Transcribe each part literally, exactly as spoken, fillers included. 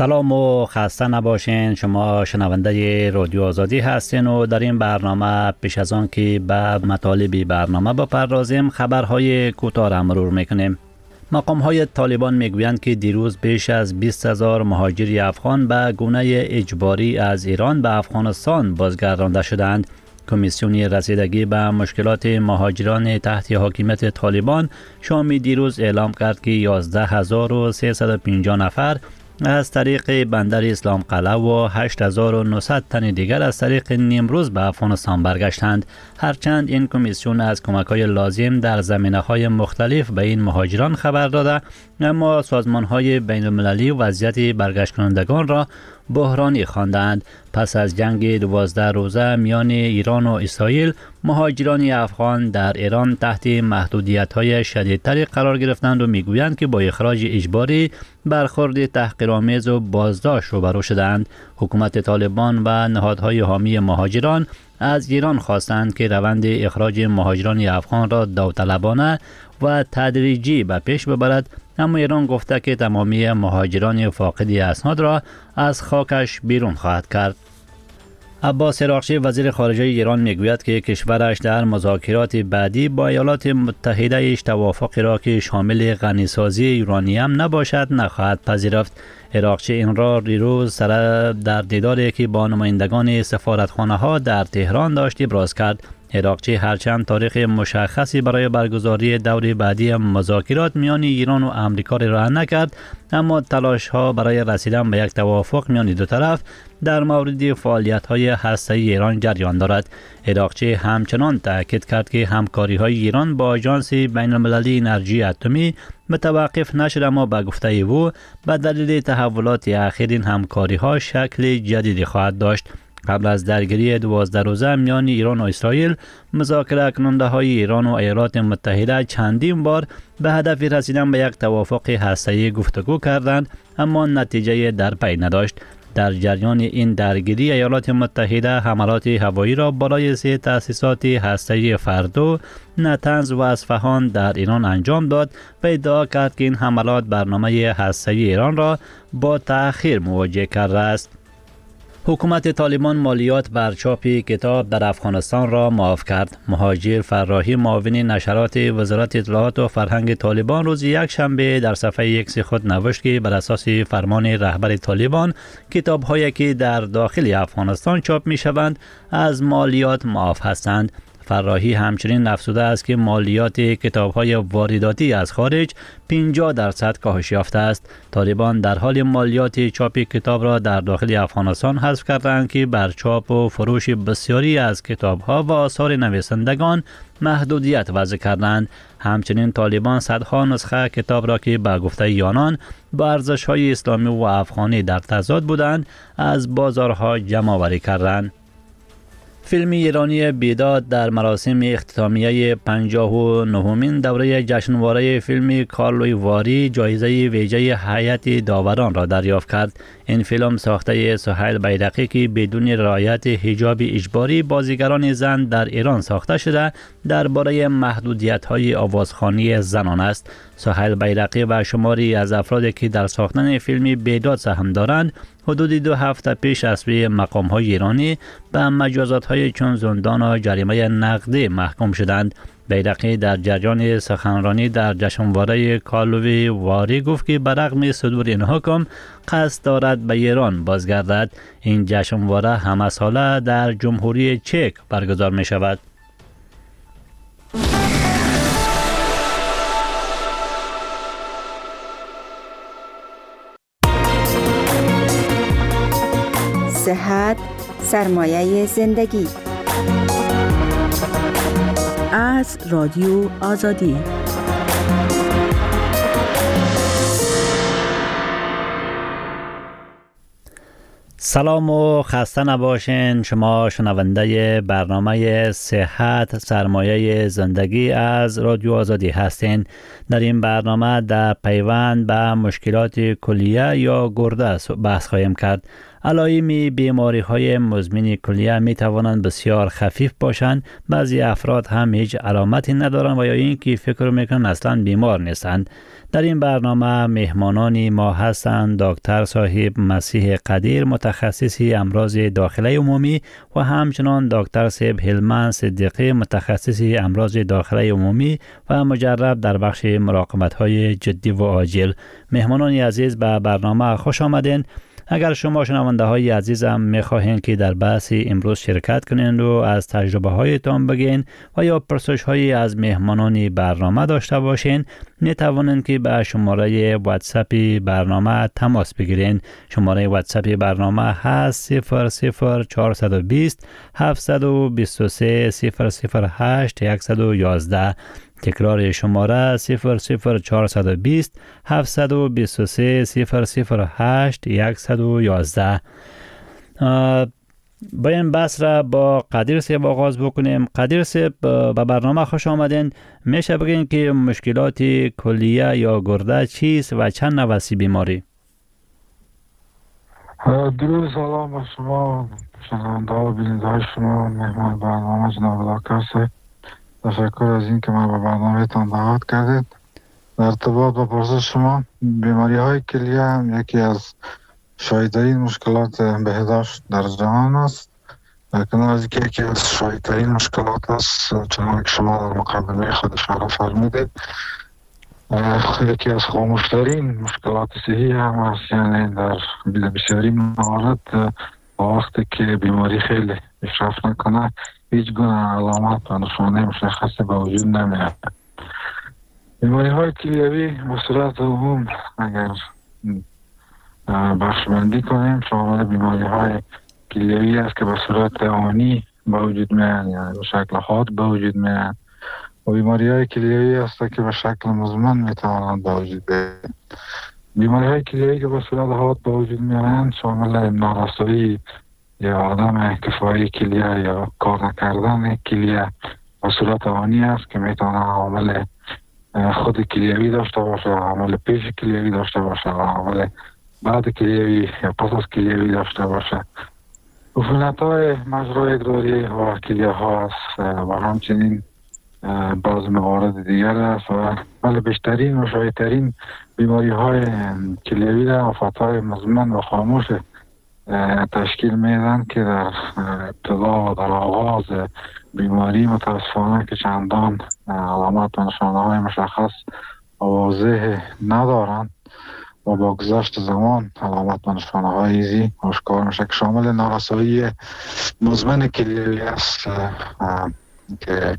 سلام و خسته نباشین. شما شنونده رادیو آزادی هستین و در این برنامه پیش از آن که به مطالب برنامه بپردازیم خبرهای کوتاه را مرور میکنیم. مقام‌های طالبان میگویند که دیروز بیش از بیست هزار مهاجر افغان به گونه اجباری از ایران به افغانستان بازگردانده شدند. کمیسیون رسیدگی به مشکلات مهاجران تحت حاکمیت طالبان شامی دیروز اعلام کرد که یازده هزار و سیصد و پنجاه نفر از طریق بندر اسلام قلعه و هشت هزار و نهصد تن دیگر از طریق نیمروز به افغانستان برگشتند. هرچند این کمیسیون از کمک‌های لازم در زمینه‌های مختلف به این مهاجران خبر داده، اما سازمان‌های بین‌المللی وضعیت برگشت کنندگان را بحرانی خواندند. پس از جنگ دوازده روزه میان ایران و اسرائیل، مهاجران افغان در ایران تحت محدودیت‌های شدیدتری قرار گرفتند و میگویند که با اخراج اجباری برخورد تحقیرآمیز و بازداشت روبرو شدند. حکومت طالبان و نهادهای حامی مهاجران از ایران خواستند که روند اخراج مهاجران افغان را داوطلبانه و تدریجی به پیش ببرد، اما ایران گفته که تمامی مهاجران فاقد اسناد را از خاکش بیرون خواهد کرد. عباس عراقچی وزیر خارجه ایران میگوید که کشورش در مذاکرات بعدی با ایالات متحده ایش توافقی را که شامل غنیسازی یورانیم نباشد نخواهد پذیرفت. عراقچی این را دیروز سر در دیداری که با نمایندگان سفارتخانه ها در تهران داشت ابراز کرد. عراقچی هرچند تاریخ مشخصی برای برگزاری دور بعدی مذاکرات میان ایران و آمریکا را راه نکرد، اما تلاش ها برای رسیدن به یک توافق میان دو طرف در مورد فعالیت های هسته‌ای ایران جریان دارد. عراقچی همچنان تاکید کرد که همکاری های ایران با آژانس بین المللی انرژی اتمی متوقف نشد، اما به گفته او به دلیل تحولات اخیر این همکاری ها شکل جدیدی خواهد داشت. قبل از درگیری دوازده روزه میان ایران و اسرائیل، مذاکره کننده های ایران و ایالات متحده چندین بار به هدف رسیدن به یک توافق هسته‌ای گفتگو کردند، اما نتیجه در پی نداشت. در جریان این درگیری ایالات متحده حملات هوایی را بالای سه تأسیسات هسته‌ای فردو، نتنز و اصفهان در ایران انجام داد و ادعا کرد که این حملات برنامه هسته‌ای ایران را با تأخیر مواجه کرده است. حکومت طالبان مالیات بر چاپ کتاب در افغانستان را معاف کرد. مهاجر فراحی معاون نشرات وزارت اطلاعات و فرهنگ طالبان روز یک شنبه در صفحه ایکس خود نوشت که بر اساس فرمان رهبر طالبان کتاب‌هایی که در داخل افغانستان چاپ می‌شوند از مالیات معاف هستند. فراحی همچنین افزوده است که مالیات کتاب‌های وارداتی از خارج پنجاه درصد کاهش یافته است. طالبان در حال مالیات چاپ کتاب را در داخل افغانستان حذف کردند که بر چاپ و فروش بسیاری از کتاب‌ها و آثار نویسندگان محدودیت وضع کردند. همچنین طالبان صدها نسخه کتاب را که به گفته آنان با ارزش‌های اسلامی و افغانی در تضاد بودند از بازارها جمع آوری کردند. فیلم ایرانی بیداد در مراسم اختتامیه پنجاه و نهمین دوره جشنواره فیلم کارلوی واری جایزه ویژه هیئت داوران را دریافت کرد. این فیلم ساخته سهیل بیرقی که بدون رعایت حجاب اجباری بازیگران زن در ایران ساخته شده درباره محدودیت‌های آوازخوانی زنان است. سهیل بیرقی و شماری از افرادی که در ساختن فیلم بیداد سهم دارند حدود دو هفته پیش از سوی مقام‌های ایرانی به مجازات‌های چون زندان و جریمه نقدی محکوم شدند. بیرقی در جریان سخنرانی در جشنواره کارلوی واری گفت که برغم صدور این حکم قصد دارد به ایران بازگردد. این جشنواره همه ساله در جمهوری چک برگزار می شود. صحت سرمایه زندگی از رادیو آزادی. سلام و خسته نباشین. شما شنونده برنامه صحت سرمایه زندگی از رادیو آزادی هستین. در این برنامه در پیوند به مشکلات کلیه یا گرده بحث خواهیم کرد. علائم بیماری های مزمن کلیه می توانند بسیار خفیف باشند. بعضی افراد هم هیچ علامتی ندارند و یا اینکه فکر میکنند اصلا بیمار نیستند. در این برنامه مهمانان ما هستند دکتر صاحب مسیح قدیر، متخصص امراض داخلی عمومی، و همچنان دکتر صاحب هلمند صدیقی، متخصص امراض داخلی عمومی و مجرب در بخش مراقبت های جدی و عاجل. مهمانان عزیز به برنامه خوش آمدین. اگر شما شنونده های عزیزم میخواهین که در بحث امروز شرکت کنین و از تجربه هایتان بگین و یا پرسش هایی از مهمانان برنامه داشته باشین، می توانین که به شماره واتساپ برنامه تماس بگیرین. شماره واتساپ برنامه هست صفر صفر چهارصد و بیست هفتصد و بیست و سه صفر صفر هشت صد و یازده. تکرار شماره صفر صفر چهارصد و بیست هفتصد و بیست و سه صفر صفر هشت صد و یازده. با این بحث را با قدیر صاحب آغاز بکنیم. قدیر صاحب به برنامه خوش آمدین. میشه بگین که مشکلات کلیه یا گرده چیست و چند نوع بیماری؟ درود سلام به شما شنونده و بیننده های شما، مهمان برنامه جناب دکتر صاحب. تشکر از این که ما به برنامه تان دعوت کردید. در ارتباط با پرسش شما، بیماری های کلیه هم یکی از شایع‌ترین مشکلات بهداشت در جهان است. در کنار از اینکه یکی از شایع‌ترین مشکلات است، چنانکه شما در مقدمه خود اشاره فرمودید، یکی از خاموشترین مشکلات صحی هم است. یعنی در بسیاری موارد وقتی که بیماری خیلی پیشرفت نکنه، هیچ گونه علامت و نشانه مشخصی به وجود نمیاد. بیماری های کلیوی به صورت عموم اگر بخشبندی کنیم شامل بیماری های کلیوی است که به صورت آنی به وجود میاد، یعنی به شکل حاد به وجود میاد، و بیماری های کلیوی است که به شکل مزمن میتوانند به وجود بیاید. بیماری های کلیوی که به صورت حاد به وجود میاد شامل نارسایی یا عدم کفایی کلیه یا کار نکردن کلیه به صورت آنی است که میتونه عامل خود کلیوی داشته باشه، عامل پیش کلیوی داشته باشه، عامل بعد کلیوی یا پس از کلیوی داشته باشه. عفونت های مجرای ادراری و کلیه ها است و همچنین بعض موارد دیگر است، و ولی بیشترین و شایع‌ترین بیماری های کلیوی در آفات های مزمن و خاموش تشکیل میدن که در ابتدا و در آغاز بیماری متاسفانه که چندان علامات و نشانه های مشخص و واضح ندارند و با گذشت زمان علامات و نشانه های ایزی آشکار میشه که شامل نارسایی مزمن کلیوی است که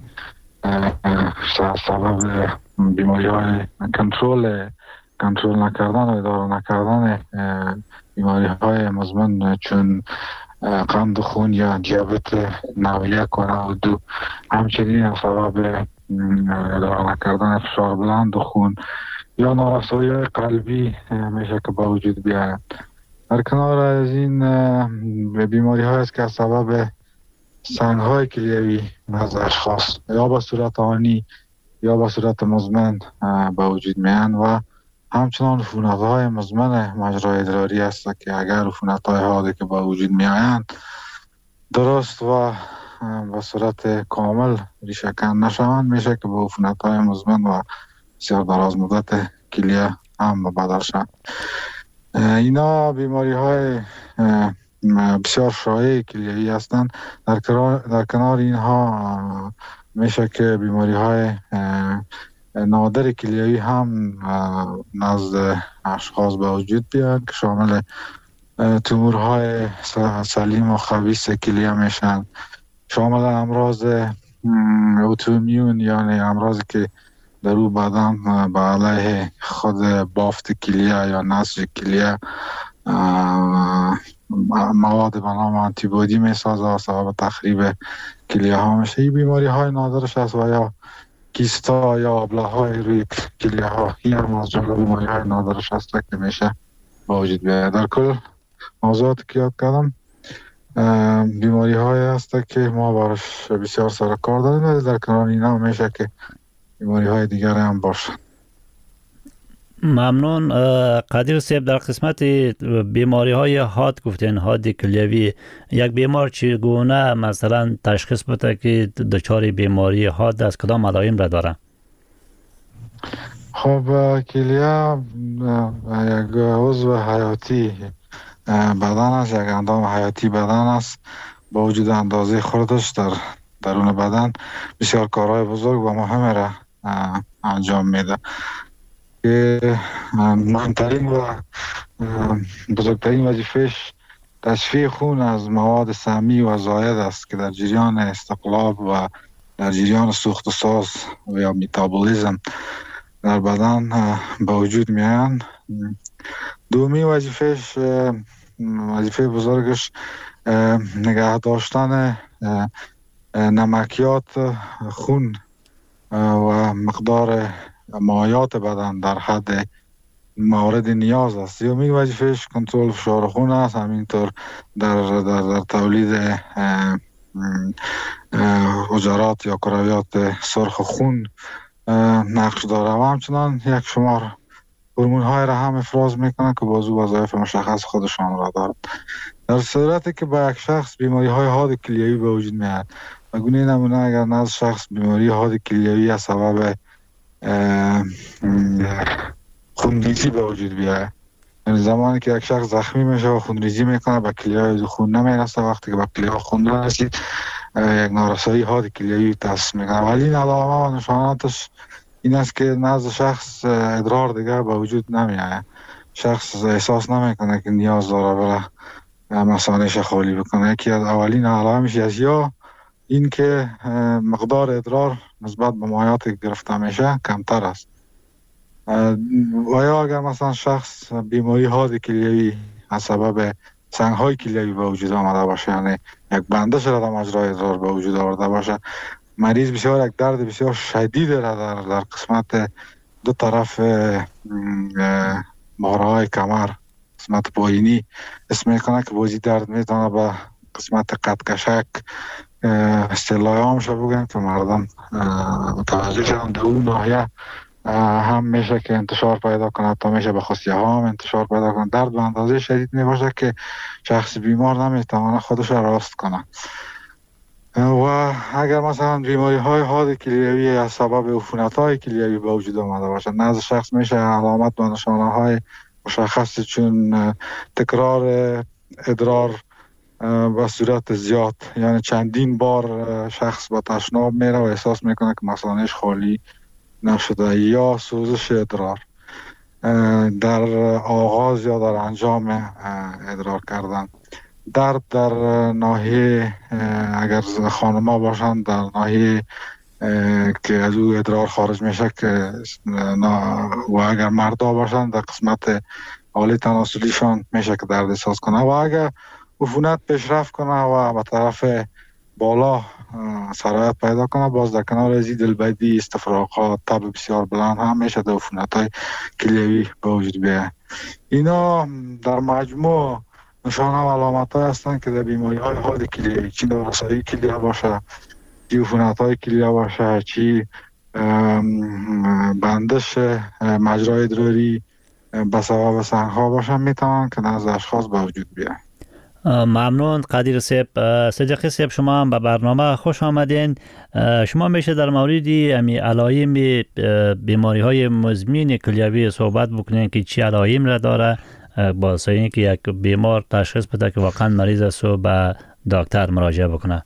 سبب بیماری های کنترل کنترل نکردن و اداره نکردن بیماری های مزمن چون قند خون یا دیابت نوع یک و نوع دو، همچنین سبب اداره نکردن فشار بلند خون یا نارسایی های قلبی میشه که با وجود بیاید. در کنار از این بیماری های است که سبب سنگ های کلیوی از اشخاص یا به صورت آنی یا به صورت مزمن با وجود میاید، و همچنان عفونت های مزمن مجرای ادراری است که اگر عفونت های حاده که با وجود می آیند درست و به صورت کامل ریشه کن نشوند، میشه که با عفونت های مزمن و بسیار دراز مدت کلیه هم بدل شد. اینا بیماری های بسیار شایع کلیوی هستند. در در کنار اینها میشه که بیماری های نادر کلیوی هم نزد اشخاص به وجود بیاد که شامل تومورهای سلیم و خبیث کلیه میشن، شامل امراض اوتومیون یعنی امراضی که در او بدن به علیه خود بافت کلیه یا نسج کلیه مواد به نام آنتیبادی میسازه و سبب تخریب کلیه ها میشه. این بیماری های نادرش است و یا کیستا یا ابله های روی کلیه ها این هم از جمله بیماری های نادرش است که میشه با وجود بیاید. در کل موضوعاتی که یاد کردم بیماری های است که ما باش بسیار سر کار داریم، ولی در کنار اینا میشه که بیماری های دیگر هم باشه. ممنون. قدیر صاحب، در قسمت بیماری های حاد گفتین، حاد کلیوی، یک بیمار چگونه مثلا تشخیص بده که دچار بیماری حاد از کدام علائم را داره؟ خب کلیه یک عضو حیاتی بدن است، یک اندام حیاتی بدن است. با وجود اندازه خودش در درون بدن بسیار کارهای بزرگ و مهم را انجام میده که مهمترین و بزرگترین وظیفهش تصفیه خون از مواد سمی و زائد است که در جریان استقلاب و در جریان سوخت و ساز و یا متابولیسم در بدن به وجود میان. دومی وظیفهش، وظیفه بزرگش نگه داشتن نمکیات خون و مقدار مایعات بدن در حد مورد نیاز است. سومین وظیفهش کنترل فشار خون است، همینطور در در, در تولید حجرات یا کرویات سرخ خون نقش داره و همچنان یک شمار هورمون های را هم افراز میکنه که بازو وظایف مشخص خودشان را دارد. در صورتی که با یک شخص بیماری های حاد کلیوی به وجود میاد و گونه نمونه اگر نزد شخص بیماری حاد کلیوی از سبب خونریزی به وجود بیاد، یعنی زمانی که یک شخص زخمی میشه و خونریزی میکنه به کلیه خون نمیرسه، وقتی که به کلیه خون رسید یک نارسایی حاد کلیوی تشخیص میکنه. ولی این علامه و نشاناتش این است که نزد شخص ادرار دیگه به وجود نمیاد، شخص احساس نمیکنه که نیاز داره برای مثانه‌اش خالی بکنه. یکی از اولین علائمش است یا این که مقدار ادرار نسبت به مایعات گرفته میشه کمتر است، و یا اگر مثلا شخص بیماری حاد کلیوی از سبب سنگ‌های کلیوی به وجود آمده باشه، یعنی یک بندش را در مجرای ادرار به وجود آورده باشه، مریض بسیار یک درد بسیار شدید را در در قسمت دو طرف مهره‌های کمر، قسمت پایینی حس میکنه که بازی درد میتونه به قسمت قدکشک اصطلاح عامش بگم که مردم متوجه شدن. در اون ناحیه هم میشه که انتشار پیدا کنه، تا میشه به خصیه ها هم انتشار پیدا کنه. درد به اندازه شدید میباشه که شخص بیمار نمیتونه خودش را راست کنه. و اگر مثلا بیماری های حاد کلیوی از سبب عفونت های کلیوی به وجود آمده باشه، نزد شخص میشه علامت و نشانه های مشخص چون تکرار ادرار به صورت زیاد، یعنی چندین بار شخص با تشناب میره و احساس میکنه که مثانه‌اش خالی نشده، یا سوزش ادرار در آغاز یا در انجام ادرار کردن، درد در ناحیه اگر خانم‌ها باشند در ناحیه که از او ادرار خارج میشه که و اگر مردا باشند در قسمت عالی تناسلیشان میشه که درد احساس کنه، و اگر عفونت پیشرفت کنه و به طرف بالا سرایت پیدا کنه، باز در کنار ازی دلبدی، استفراغات، تب بسیار بلند هم میشه در عفونت های کلیوی به وجود بیاید. اینا در مجموع نشانه و علامت های هستند که در بیماری های حاد کلیوی، چی نارسایی کلیه باشه، چی عفونت های کلیه باشه، چی بندش مجرای ادراری به سبب سنگ ها باشه، میتونن که نزد اشخاص به وجود بیاید. ممنون قدیر صاحب. صدیقی صاحب، شما هم به برنامه خوش آمدین. شما میشه در مورد امی علائم بیماری های مزمن کلیوی صحبت بکنین که چی علائم را داره، باعث اینکه یک بیمار تشخیص بده که واقعا مریض است و به دکتر مراجعه بکنه.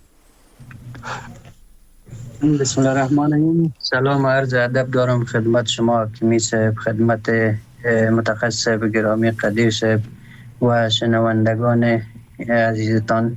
بسم الله الرحمن الرحیم. سلام و عرض ادب دارم خدمت شما کمی صاحب، خدمت متخصص گرامی قدیر صاحب و شنوندگان عزیزتان.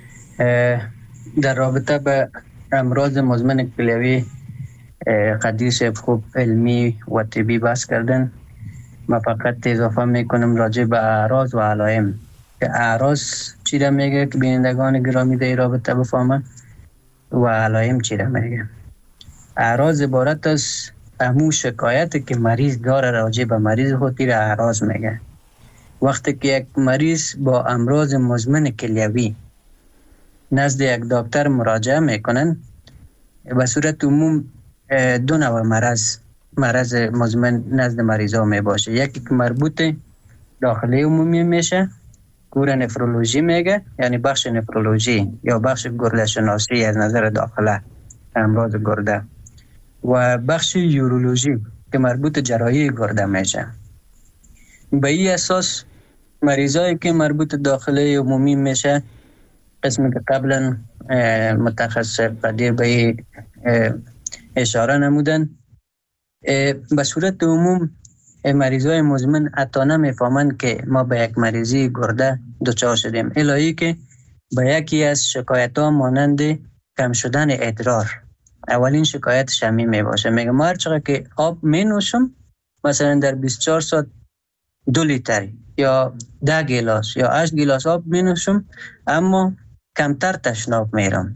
در رابطه به امراض مزمن کلیوی قدیر صاحب خوب علمی و طبی بحث کردن. من فقط اضافه میکنم راجع به اعراض و علائم. اعراض چی را میگه که بینندگان گرامی در رابطه بفهمن و علائم چی را میگه. اعراض عبارت از همون شکایت که مریض داره راجع به مریض خودی را اعراض میگه. وقتی که یک مریض با امراض مزمن کلیوی نزد یک دکتر مراجعه میکنن، به صورت عموم دو نوع مرض مرض مزمن نزد مریضا می باشه. یکی که مربوط داخلی عمومی میشه، کور نفرولوژی میگه، یعنی بخش نفرولوژی یا بخش گرده شناسی از نظر داخله امراض گرده، و بخش یورولوژی که مربوط جراحی گرده میشه. به این اساس مریضایی که مربوط داخلی عمومی میشه، قسمی که قبلا متخصص قدیر به اشاره نمودن، به صورت عموم مریضای مزمن حتی نمیفهمند که ما به یک مریضی گرده دچار شدیم، الهی که به یکی از شکایت ها مانند کم شدن ادرار اولین شکایتش همین می باشه. میگه ما هر چقدر که آب می نوشم، مثلا در بیست و چهار ساعت دو لیتر یا ده گیلاس یا هشت گیلاس آب می نوشم، اما کمتر تشناب میرم،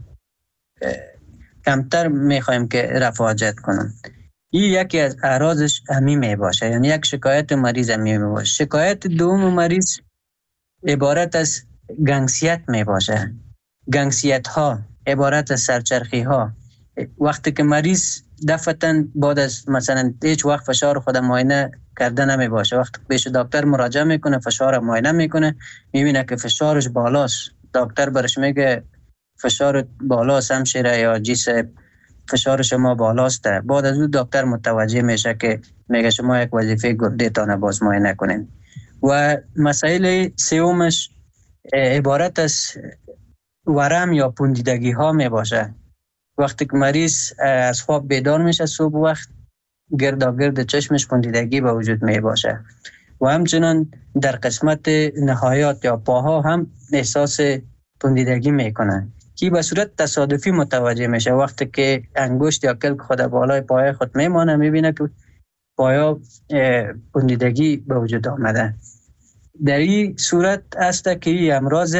کمتر میخوایم که رفع حاجت کنم. این یکی از اعراضش همین می باشه، یعنی یک شکایت مریض همین می باشه. شکایت دوم مریض عبارت از گنگسیت می باشه. گنگسیت ها عبارت از سرچرخی ها. وقتی که مریض دفعتاً بعد از مثلا هیچ وقت فشار خود معاینه کرده نمی باشه، وقتی پیش دکتر مراجعه میکنه، فشار معاینه میکنه، میبینه که فشارش بالاست، دکتر برش میگه فشار بالاست همشیره یا جیس فشار شما بالاست. بعد از اون دکتر متوجه میشه که میگه شما یک وظیفه گرده تان باز معاینه کنین. و مسائل سومش عبارت از ورم یا پوندیدگی ها می باشه. وقتی که مریض از خواب بیدار میشه صبح وقت، گرداگرد چشمش پوندیدگی به وجود می باشه و همچنان در قسمت نهایات یا پاها هم احساس پوندیدگی میکنه که به صورت تصادفی متوجه میشه. وقتی که انگشت یا کلک خود بالای پای خود میمانه، میبینه که پایا پوندیدگی به وجود آمده. در این صورت است که این امراض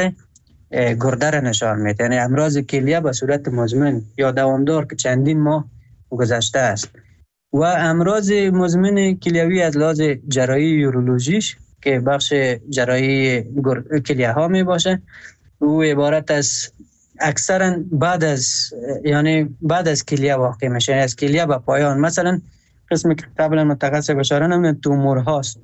گرده را نشان میده، یعنی امراض کلیه به صورت مزمن یا دوامدار که چندین ماه گذشته است. و امراض مزمن کلیوی از لحاظ جراحی یورولوژیش که بخش جراحی کلیه ها می باشه، او عبارت از اکثرا بعد از یعنی بعد از کلیه واقع میشه، از کلیه به پایان. مثلا قسمی که قبلا متخصص بشاره نمیدن تومور هاست.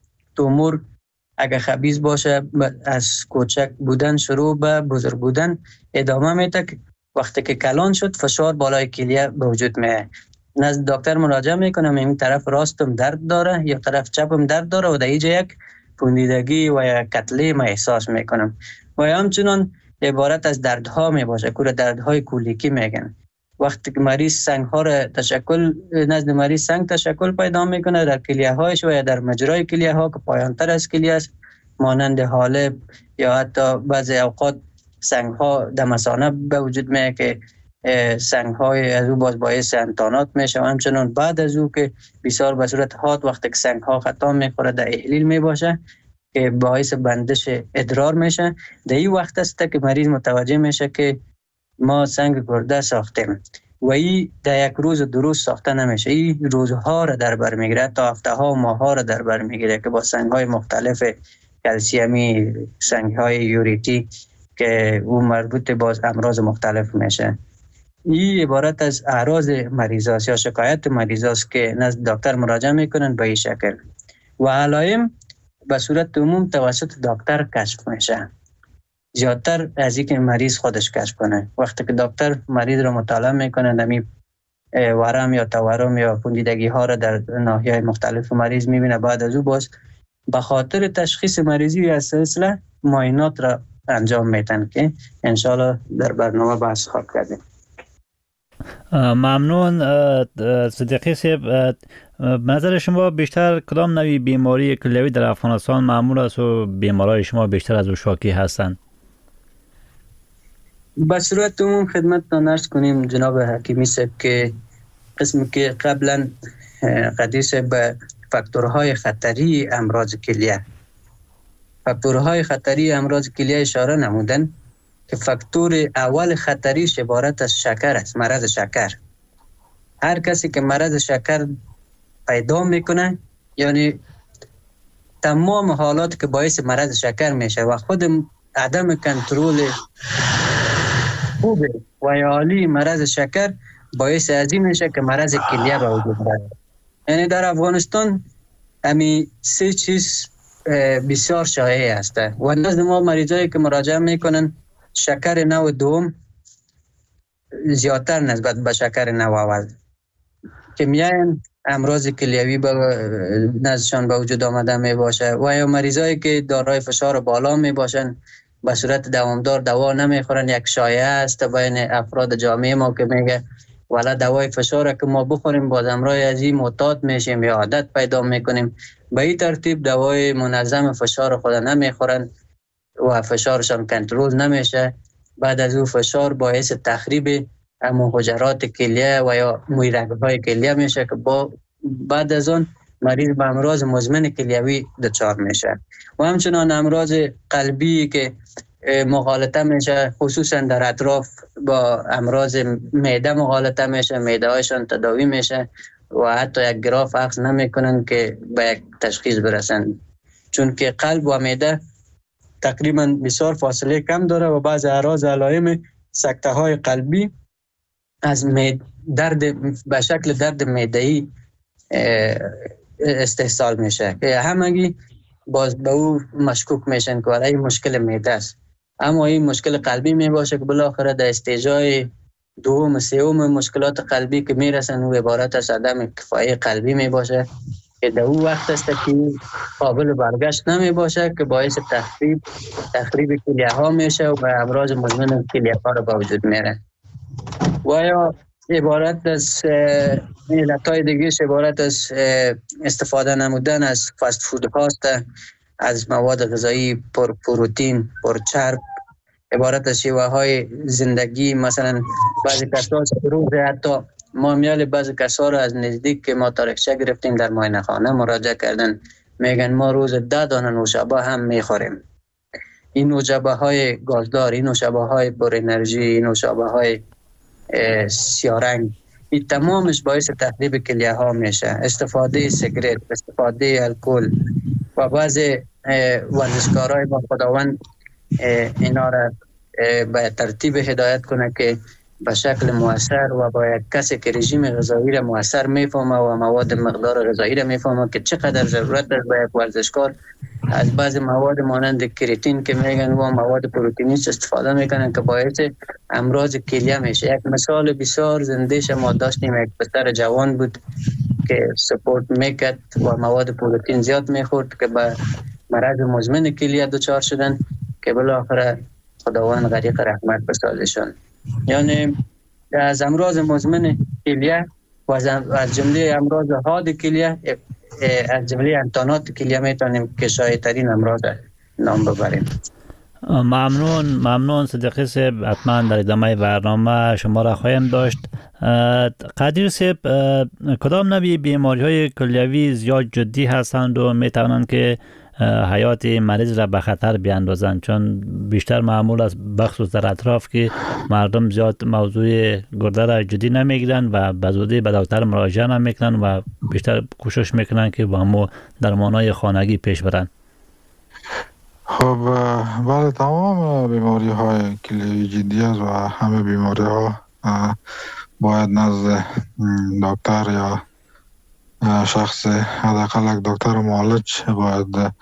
تومور اگه خبیث باشه از کوچک بودن شروع به بزرگ بودن ادامه میده، وقتی که کلان شد فشار بالای کلیه به وجود میاد. نزد دکتر مراجعه میکنم، این طرف راستم درد داره یا طرف چپم درد داره و در اینجا یک پوندیدگی و یک کتله ما احساس میکنم. و همچنان عبارت از دردها می باشه، کور دردهای کولیکی میگن. وقتی که مریض سنگ ها را تشکل نزد مریض سنگ تشکل پیدا میکنه در کلیه هایش و یا در مجرای کلیه ها که پایان تر از کلیه است، مانند حالب یا حتی بعضی اوقات سنگ ها در مثانه به وجود میاد که سنگ های از او باز باعث انتانات میشه و همچنان بعد از او که بسیار به صورت حاد وقتی که سنگ ها خطا میخوره در احلیل می باشه که باعث بندش ادرار میشه. در این وقت است که مریض متوجه میشه که ما سنگ گرده ساختیم و این در یک روز دو روز ساخته نمیشه، این روزها را در بر میگیره تا هفته ها و ماه ها را در بر میگیره که با سنگ های مختلف کلسیمی، سنگ های یوریتی که او مربوط باز امراض مختلف میشه. این عبارت از اعراض مریضاست یا شکایت مریضاست که نزد دکتر مراجعه میکنن به این شکل و علائم به صورت عموم توسط دکتر کشف میشه، زیادتر از اینکه مریض خودش کشف کنه. وقتی که دکتر مریض رو مطالعه میکنه، نمی ورم یا تورم یا پوندیدگی ها را در ناحیه‌های مختلف مریض میبینه، بعد از او باز به خاطر تشخیص مریضی از سلسله معاینات را انجام میدن که انشالله در برنامه بحث خواهد کردیم. ممنون صدیقی صاحب. نظر شما بیشتر کدام نوعی بیماری کلیوی در افغانستان معمول است و بیمارای شما بیشتر از او شاکی هستند؟ به صورت عموم خدمت نرس کنیم جناب حکیمی صاحب که قسمی که قبلا قدیس به فاکتورهای خطری امراض کلیه فاکتورهای خطری امراض کلیه اشاره نمودن که فاکتور اول خطریش عبارت از شکر است، مرض شکر. هر کسی که مرض شکر پیدا میکنه، یعنی تمام حالات که باعث مرض شکر میشه و خود عدم کنترل خوب و عالی مرض شکر باعث از این میشه که مرض کلیه به وجود بیاد. یعنی در افغانستان امی سه چیز بسیار شایع است و نزد ما مریضایی که مراجعه میکنن شکر نوع دوم زیادتر نسبت به شکر نوع اول که میاین امراض کلیوی به نزدشان به وجود آمده می باشه و یا مریضایی که دارای فشار بالا می باشن به صورت دوامدار دوا نمیخورن. یک شایعه است بین افراد جامعه ما که میگه والا دوای فشار که ما بخوریم باز امرای از این معتاد میشیم یا عادت پیدا میکنیم. به این ترتیب دوای منظم فشار خود نمیخورن و فشارشان کنترل نمیشه. بعد از او فشار باعث تخریب همون حجرات کلیه و یا موی رگ‌های کلیه میشه که با بعد از اون مریض به امراض مزمن کلیوی دچار میشه. و همچنان امراض قلبی که مغالطه میشه، خصوصا در اطراف با امراض معده مغالطه میشه، معده هایشان تداوی میشه و حتی یک گراف اخذ نمیکنن که به یک تشخیص برسن، چون که قلب و معده تقریبا بسیار فاصله کم داره و بعض اعراض علائم سکته های قلبی از درد به شکل درد معده‌ای استحصال میشه که همگی باز به او مشکوک میشن که این مشکل معده است. اما این مشکل قلبی می باشه که بالاخره در استیجای دوم سوم مشکلات قلبی که میرسن و عبارت از عدم کفایی قلبی می باشه که در او وقت است که قابل برگشت نمی باشه که باعث تخریب تخریب کلیه ها میشه و به امراض مزمن کلیه ها رو با وجود میره. و یا عبارت از علتهای دیگه عبارت از استفاده نمودن از فاست فود هاست، از مواد غذایی پر پروتئین، پر چرب، عبارت از شیوه های زندگی. مثلا بعضی کسا روز حتی ما میال بعضی کسا رو از نزدیک که ما تاریخچه گرفتیم در معاینه خانه مراجعه کردن، میگن ما روز ده دانه نوشابه هم میخوریم. این نوشابه های گازدار، این نوشابه های پر انرژی، این نوشابه های سیارنگ، این تمامش باعث تخریب کلیه ها میشه. استفاده سیگرت، استفاده الکل و بعض ورزشکارای با خداوند اینا را به ترتیب هدایت کنه که به شکل مؤثر و با یک کسی که رژیم غذایی را مؤثر میفهمه و مواد مقدار غذایی را میفهمه که چقدر ضرورت داره به یک ورزشکار از بعض مواد مانند کریاتین که میگن و مواد پروتئینی استفاده میکنن که باعث امراض کلیه میشه. یک مثال بسیار زنده ما داشتیم، یک پسر جوان بود که سپورت میکرد و مواد پروتئین زیاد میخورد که به مرض مزمن کلیه دچار شدن که بالاخره خداوند غریق رحمت بسازشون. یعنی از امراض مزمن کلیه و از جمله امراض حاد کلیه، از جمله انتانات کلیه میتونیم که شایع ترین امراض نام ببریم. ممنون ممنون صدیقی صاحب. حتما در ادامه برنامه شما را خواهیم داشت. قدیر صاحب، کدام نوع بیماری های کلیوی زیاد جدی هستند و میتوانند که حیات مریض را به خطر بیاندازند؟ چون بیشتر معمول است بخصوص در اطراف که مردم زیاد موضوع گرده را جدی نمیگیرند و به زودی به دکتر مراجعه نمیکنند و بیشتر کوشش میکنند که با همو درمانهای خانگی پیش برند. خب بله، تمام بیماری های کلیوی جدی است و همه بیماری ها باید نزد دکتر یا شخص حداقل یک دکتر معالج باید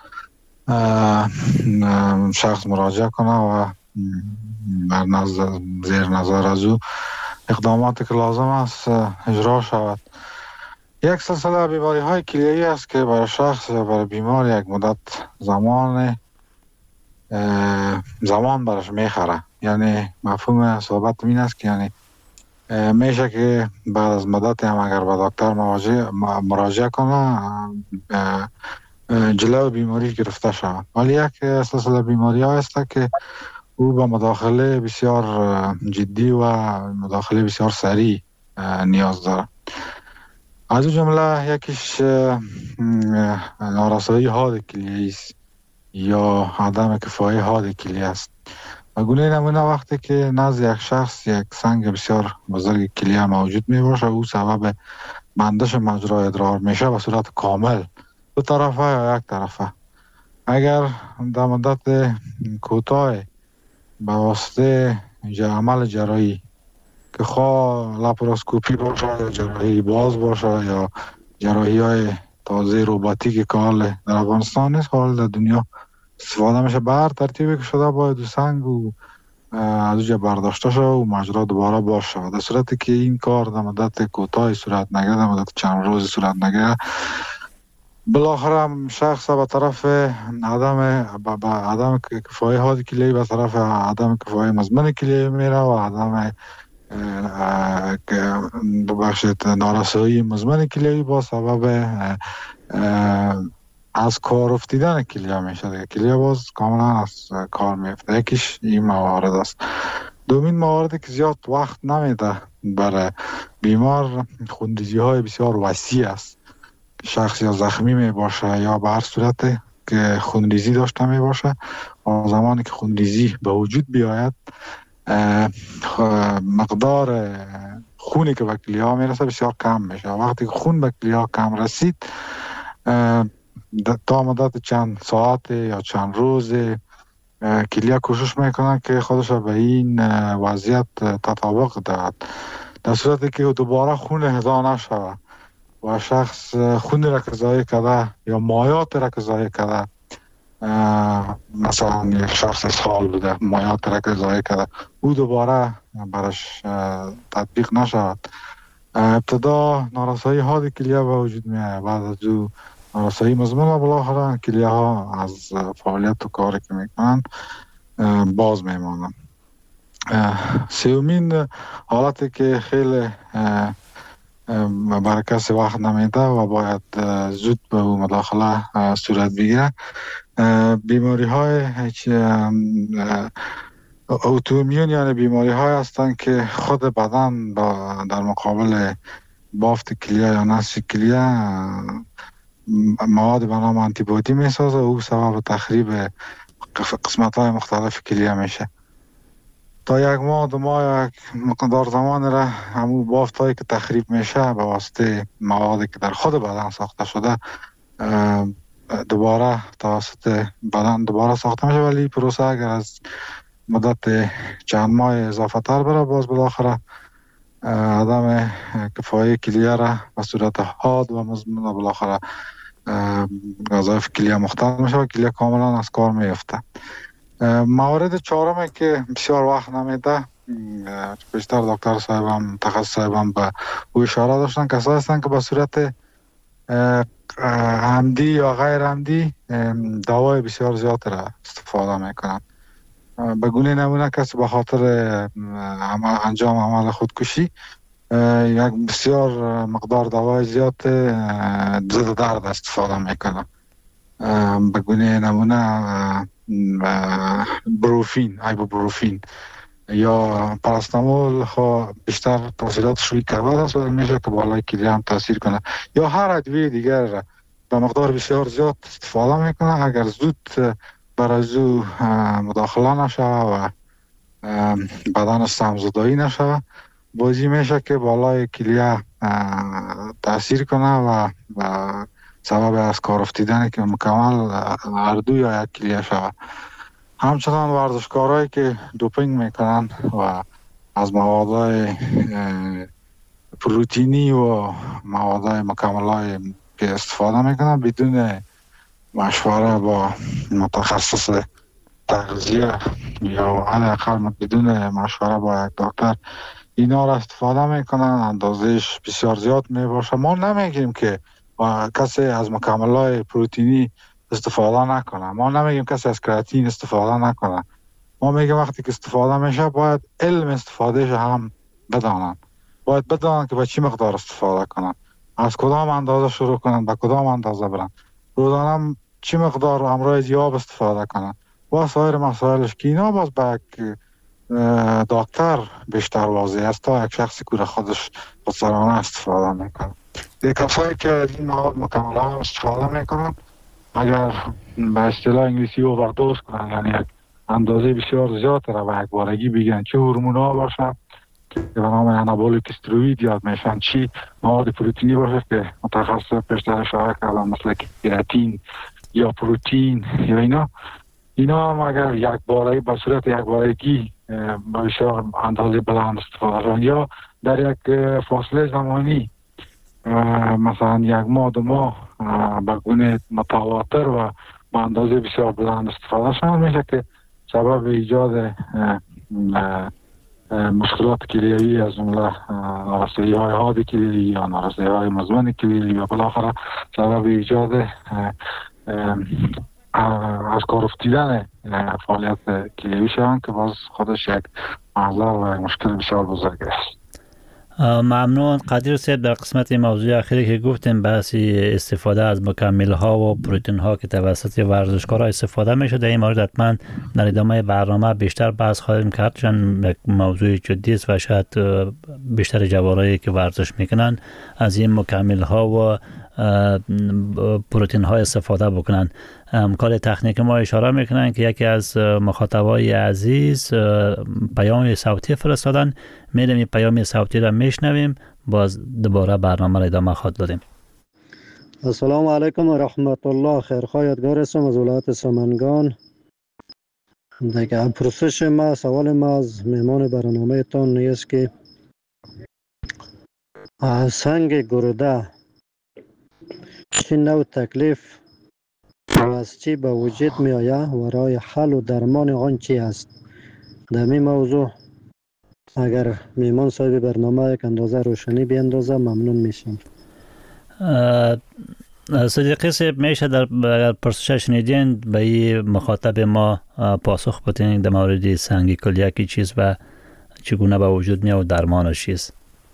شخص مراجعه کنه و بر نظر زیر نظر از او اقداماتی که لازم است اجرا شود. یک سلسله بیماری های کلیوی است که برای شخص یا برای بیمار یک مدت زمان زمان برش میخره. یعنی مفهوم صحبت این است که یعنی میشه که بعد از مدت هم اگر به دکتر مراجعه کنه جلو بیماری گرفته شود. ولی یک سلسله بیماری ها است که او به مداخله بسیار جدی و مداخله بسیار سریع نیاز داره. از او جمله یکیش نارسایی حاد کلیه است یا عدم کفایی حاد کلیه است. و گونه نمونه وقتی که نزد یک شخص یک سنگ بسیار بزرگ کلیه موجود می باشه، او سبب بندش مجرای ادرار میشه به صورت کامل، دو طرفه یا یک طرفه. اگر در مدت کوتاه به واسطه عمل جراحی که خواه لاپاراسکوپی باشه یا جراحی باز باشه یا جراحی های تازه روباتیک که حال در افغانستان نیست، حال در دنیا استفاده میشه. به هر ترتیبی که شده باید سنگ و از اونجا برداشته شد و مجرا دوباره باز شد. در صورتی که این کار در مدت کوتاه صورت نگیره، در مدت چند روز صورت نگیره، بالاخره شخص به طرف عدم به عدم کفایی حاد کلیه به طرف عدم کفایی مزمن کلیه میره و عدم ببخشید نارسایی مزمن کلیه با سبب از کار افتیدن کلیه میشه دیگه. کلیه باز کاملا از کار میفته. یکیش این موارد است. دومین مواردی که زیاد وقت نمیده برای بیمار، خونریزی های بسیار وسیع است. شخص یا زخمی می باشه یا به هر صورت که خونریزی داشته می باشه، و زمانی که خونریزی به وجود بیاید مقدار خونی که به کلیه ها میرسه بسیار کم میشه. وقتی که خون به کلیه ها کم رسید، تا مدت چند ساعت یا چند روز کلیه کوشش میکنن که خودش به این وضعیت تطابق دهد. در صورتی که دوباره خون اهدا نشود و شخص خون را که ضایع کرده یا مایات را که ضایع کرده، مثلا یک شخص اسهال بوده، مایات را که ضایع کرده، او دوباره برش تطبیق نشود، ابتدا نارسایی حاد کلیه به وجود میاد. بعد از او نارسایی مزمن و بالاخره کلیه ها از فعالیت و کاری که میکنن باز میمانن. سومین حالتی که خیلی برای کسی وقت نمیده و باید زود به او مداخله صورت بگیره، بیماری های اوتومیون، یعنی بیماری های هستند که خود بدن در مقابل بافت کلیه یا نسج کلیه مواد به نام آنتیبادی میسازه و او سبب تخریب قسمت های مختلف کلیه میشه. تا یک ماه دو ماه یک مقدار زمان را همون بافت هایی که تخریب میشه به واسطه موادی که در خود بدن ساخته شده دوباره توسط بدن دوباره ساخته میشه، ولی پروسه اگر از مدت چند ماه اضافه تر بره، باز بالاخره عدم کفایی کلیه را به صورت حاد و مزمن و بالاخره وظایف کلیه مختل میشه و کلیه کاملا از کار میفته. موارد چهارمی که بسیار وقت نمیده، بیشتر دکتر صاحبم متخصص صاحبم به او اشاره داشتن، کسایی هستن که به صورت عمدی یا غیر عمدی دوای بسیار زیاد را استفاده میکنن. به گونه نمونه کسی به خاطر انجام عمل خودکشی یک بسیار مقدار دوای زیاد ضد درد استفاده میکنه. به گونه نمونه بروفین، ایبوبروفین یا پاراستامول خو بیشتر تاثیراتش روی کبد است و میشه که بالای کلیه هم تاثیر کنه، یا هر ادویه دیگر به مقدار بسیار زیاد استفاده میکنه. اگر زود برای او مداخله نشه و بدن سمزدایی نشه، بازی میشه که بالای کلیه تاثیر کنه و, و سبب از کار افتیدن که مکمل هر دو یا یک کلیه شود. همچنان ورزشکارهایی که دوپینگ میکنن و از موادهای پروتئینی و موادهای مکمل‌های که استفاده میکنن بدون مشوره با متخصص تغذیه یا حداقل بدون مشوره با یک دکتر اینا را استفاده میکنن، اندازهش بسیار زیاد میباشه. ما نمیگیم که کسی از مکمل‌های پروتئینی استفاده نکنه، ما نمیگیم کسی از کراتین استفاده نکنه، ما میگیم وقتی که استفاده میشه باید علم استفادهش هم بدانن، باید بدانن که به چی مقدار استفاده کنن، از کدام اندازه شروع کنن، به کدام اندازه برن، روزانه چی مقدار امراض یاب استفاده کنن و سایر مسائلش که اینا باز به یک دکتر بیشتر واضح است تا یک شخصی که خودش خودسرانه استفاده میکنه. یک کسایی که از این مواد مکمل هم استفاده میکنن، اگر به اصطلاح انگلیسی اووردوز کنن، یعنی یک اندازه بسیار زیاد را به یک بارگی بگیرن، چه هورمونا باشه که به نام انابولیک استروئید یاد میشن، چی مواد پروتئینی باشه که متخصص پیشتر اشاره کردم مثل کراتین یا پروتئین یا اینا اینا هم اگر یک بارگی به صورت یک بارگی بسیار اندازه بلند استفاده کنن یا در یک فاصله زمانی مثلا یک ماه دو ماه به گونه متواتر و به اندازه بسیار بلند استفاده شده میشه که سبب ایجاد مشکلات کلیوی از جمله نارسایی های حاد کلیوی یا نارسایی های مزمن کلیوی و بالاخره سبب ایجاد از کار افتیدن فعالیت کلیوی شدن که باز خودش یک معضل و مشکل بسیار بزرگ است. ممنون قدیر صاحب. در قسمت موضوع اخیری که گفتیم بحثی استفاده از مکمل ها و پروتئین ها که توسط ورزشکارا استفاده میشه، در این مورد حتما در ادامه برنامه بیشتر بحث خواهیم کرد چون یک موضوع جدی است و شاید بیشتر جوانایی که ورزش میکنن از این مکمل ها و پروتئین ها استفاده بکنن. همکار تکنیک ما اشاره میکنن که یکی از مخاطبای عزیز پیام صوتی فرستادن. میریم این پیام صوتی را میشنویم، باز دوباره برنامه را ادامه خواهد دادیم. السلام علیکم و رحمت الله. خیرخواه یادگار هستم از ولایت سمنگان. دیگه پرسش ما سوال ما از مهمان برنامه تان نیست که سنگ گرده چی نوع تکلیف و از چی به وجود می آید و راه حل و درمان آن چی است؟ در این موضوع اگر میمان صاحب برنامه یک اندازه روشنی بیندازه ممنون میشم. صدیقی صاحب میشه در اگر پرسش شنیدین به این مخاطب ما پاسخ بدین در مورد سنگ کلیه کی چیز و چگونه به وجود میاد و درمانش چیست؟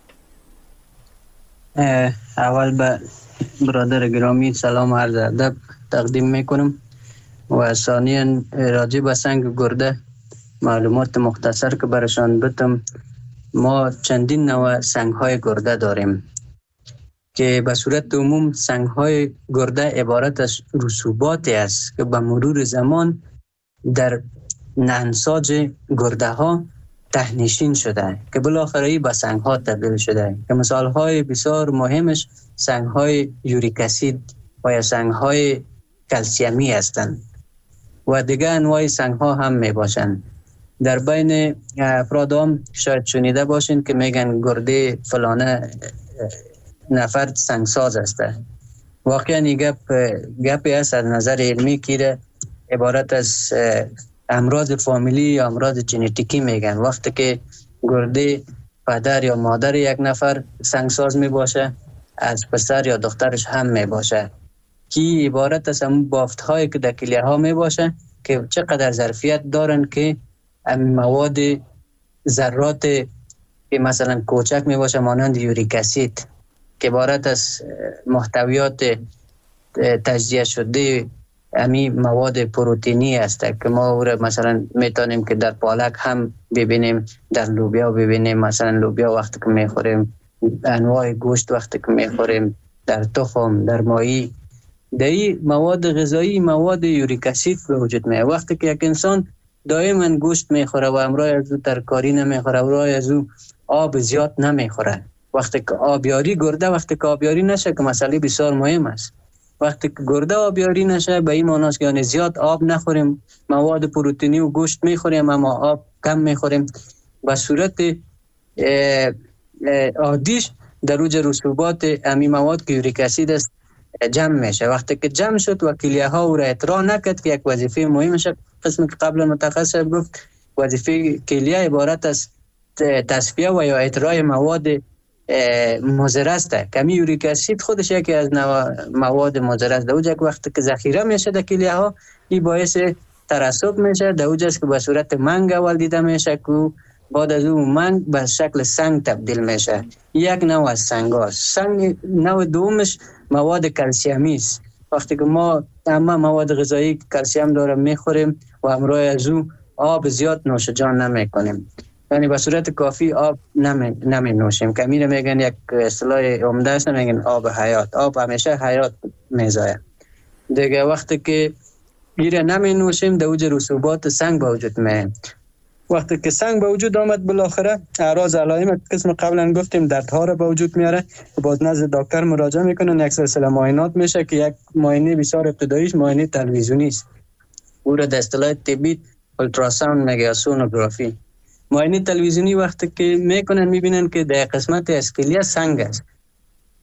اول به برادر گرامی سلام و عرض ادب تقدیم میکنم و ثانیا راجع به سنگ گرده معلومات مختصر که برشان بدم. ما چندین نوع سنگ های گرده داریم که به صورت عموم سنگ های گرده عبارت از رسوباتی است که به مرور زمان در نهنساج گرده ها تهنشین شده که بالاخره به سنگ ها تبدیل شده که مثال های بسیار مهمش سنگ های یوریک اسید و یا سنگ های کلسیمی هستند و دیگه انواع سنگ ها هم می باشند. در بین افراد هم شاید شنیده باشین که میگن گرده فلانه نفر سنگساز است. واقعا این گپ گپی است از نظر علمی که عبارت از امراض فامیلی یا امراض ژنتیکی میگن. وقتی که گرده پدر یا مادر یک نفر سنگساز می باشه از پسر یا دخترش هم می باشه که عبارت از همون بافت هایی که در کلیه ها می باشه که چقدر ظرفیت دارن که مواد ذرات که مثلا کوچک می باشه مانند یوریک اسید که عبارت از محتویات تجزیه شده امی مواد پروتئینی است که ما او را مثلا میتونیم که در پالک هم ببینیم، در لوبیا ببینیم، مثلا لوبیا وقتی که میخوریم، انواع گوشت وقتی که میخوریم، در تخم، در ماهی، در این مواد غذایی مواد یوریک اسید به وجود میاد. وقتی که یک انسان دائما گوشت میخوره و امرای از او ترکاری نمیخوره و امرای از او آب زیاد نمیخوره، وقتی که آبیاری گرده وقتی که آبیاری نشه که مسئله بسیار مهم است. وقتی که گرده آبیاری نشه به این معنی است که یعنی زیاد آب نخوریم، مواد پروتئینی و گوشت میخوریم اما آب کم میخوریم، به صورت عادیش در اوج رسوبات امی مواد که یوریک اسید است جمع میشه. وقتی که جمع شد و کلیه ها او را اطراح نکرد که یک وظیفه مهمش قسمی که قبل متخصص گفت وظیفه کلیه عبارت از تصفیه و یا اطراح مواد مضر است. کمی یوریک اسید خودش یکی از مواد مضر است. در اوج وقتی که ذخیره میشه در کلیه ها این باعث ترسب میشه، در اوج است که به صورت منگ اول دیده میشه که بعد از اون منگ به شکل سنگ تبدیل میشه. یک نوع از سنگ هاست. سنگ نوع دومش مواد کلسیمی است. وقتی که ما همه مواد غذایی کلسیم داره میخوریم و همراه از اون آب زیاد نوش جان نمیکنیم، یعنی به صورت کافی آب نمی, نمی نوشیم که میره میگن یک اصطلاح عمده است میگن آب حیات. آب همیشه حیات میزایه دیگه. وقتی که میره نمی نوشیم در اوج رسوبات سنگ به وجود میاد. وقتی که سنگ به وجود آمد بالاخره اعراض علائم قسم قبلا گفتیم دردها رو به وجود میاره، باز نزد دکتر مراجعه میکنن، یک سلسله معاینات میشه که یک معاینه بسیار ابتداییش معاینه تلویزیونی است، او را در اصطلاح طبی اولتراساوند میگه، سونوگرافی. معاینه تلویزیونی وقتی که میکنن میبینن که در قسمت اسکلیا سنگ است.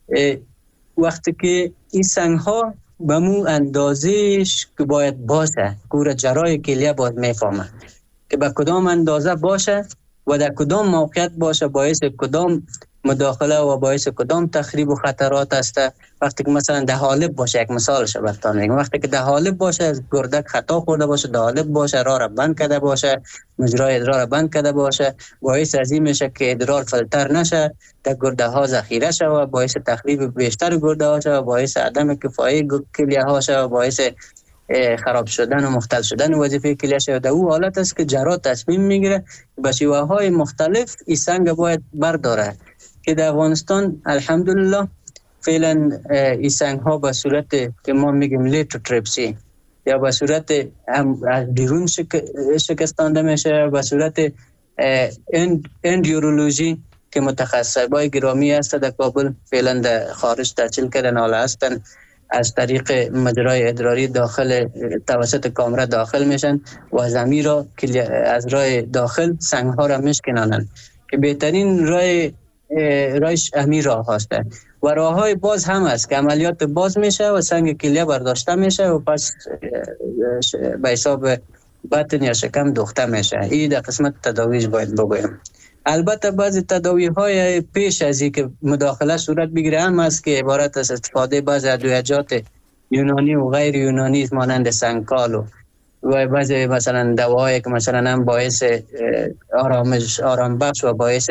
وقتی که این سنگ ها به مو اندازهش که باید باشه کور جرای کلیه باید میفهمه که به کدام اندازه باشه و در کدام موقعیت باشه، باعث کدام مداخله و باعث کدام تخریب و خطرات است. وقتی که مثلا ده حالب باشه، یک مثالش براتون میگم، وقتی که ده حالب باشه از گردک خطا خورده باشه، ده حالب باشه راه را بند کرده باشه، مجرای ادرار را بند کرده باشه، باعث از این میشه که ادرار فلتر نشه، در گرده ها ذخیره شه و باعث تخریب بیشتر گرده ها شه و باعث عدم کفایت کلیه ها شه و باعث خراب شدن و مختل شدن وظیفه کلیه شه. در او حالت است که جرا تصمیم میگیره به شیوه های مختلف این سنگ باید برداره که در افغانستان الحمدلله فعلا این سنگ ها به صورت که ما میگیم لیتوتریپسی یا به صورت از بیرون شک... شکستانده میشه، به صورت اند... اندیورولوژی که متخصصای گرامی هست در کابل فعلا در خارج تحصیل کردن حالا هستن، از طریق مجرای ادراری داخل توسط کامره داخل میشن و زمین را از راه داخل سنگ ها را میشکنانند که بهترین راه رایش همین راه هسته و راه های باز هم هست که عملیات باز میشه و سنگ کلیه برداشته میشه و پس به حساب بطن یا شکم دوخته میشه. این در قسمت تداویش باید بگویم. البته بعضی تداوی های پیش از این که مداخله صورت بگیره هم است که عبارت از استفاده بعضی ادویجات یونانی و غیر یونانی مانند سنگکال و بعضی مثلا دواهایی که مثلا هم باعث آرامش آرام بخش و باعث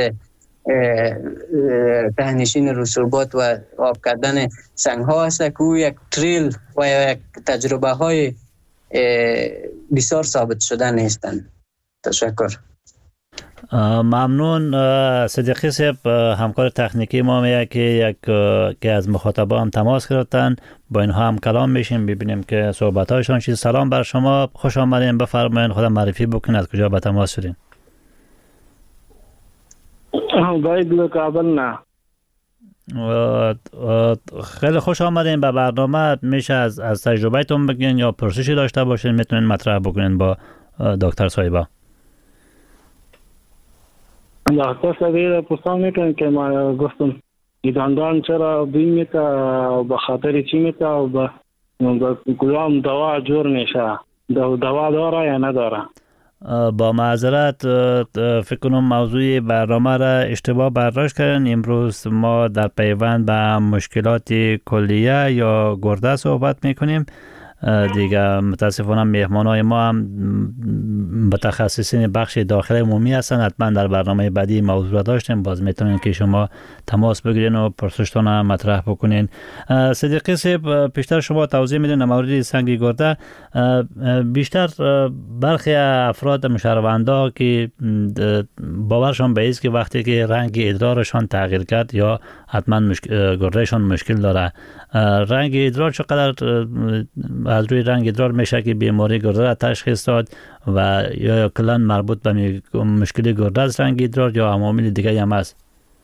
تهنشین رسوبات و آب کردن سنگ ها هست که او یک تریل و یک تجربه های بسیار ثابت شده نیستند. تشکر. ممنون. صدیقی صاحب همکار تکنیکی ما میگه که یک که از مخاطبا هم تماس گرفتن، با اینها هم کلام میشیم ببینیم که صحبت هایشان چیز. سلام بر شما، خوش آمدین، بفرمایید خودم معرفی بکنید از کجا به تماس شدین. باید کابل نه. خیلی خوش آمدین به برنامه. میشه از از تجربهتون بگین یا پرسشی داشته باشین میتونین مطرح بکنین با دکتر صاحبا. دکتر صاحب پرسان میکنن که ما گفتم ایداندان چرا بین میتا به خاطر چی میتا و به کدام دوا جور میشه، دوا داره یا نداره؟ با معذرت فکر کنم موضوع برنامه را اشتباه برداشت کردن. امروز ما در پیوند به مشکلات کلیه یا گرده صحبت میکنیم. دیگه متاسفانه مهمانای ما هم متخصصین بخش داخل عمومی هستن، حتما در برنامه بعدی موضوع داشتیم، باز میتونین که شما تماس بگیرین و پرسشتون هم مطرح بکنین. صدیقی صاحب پیشتر شما توضیح میدین در مورد سنگ گرده. بیشتر برخی افراد مشهروندا که باورشان به این است که وقتی که رنگ ادرارشان تغییر کرد یا حتما مشکل گردهشان مشکل داره. رنگ ادرار چقدر از روی رنگ ادرار میشه که بیماری گرده را تشخیص داد و یا کلا مربوط به مشکل گرده از رنگ ادرار یا عوامل دیگه هم است؟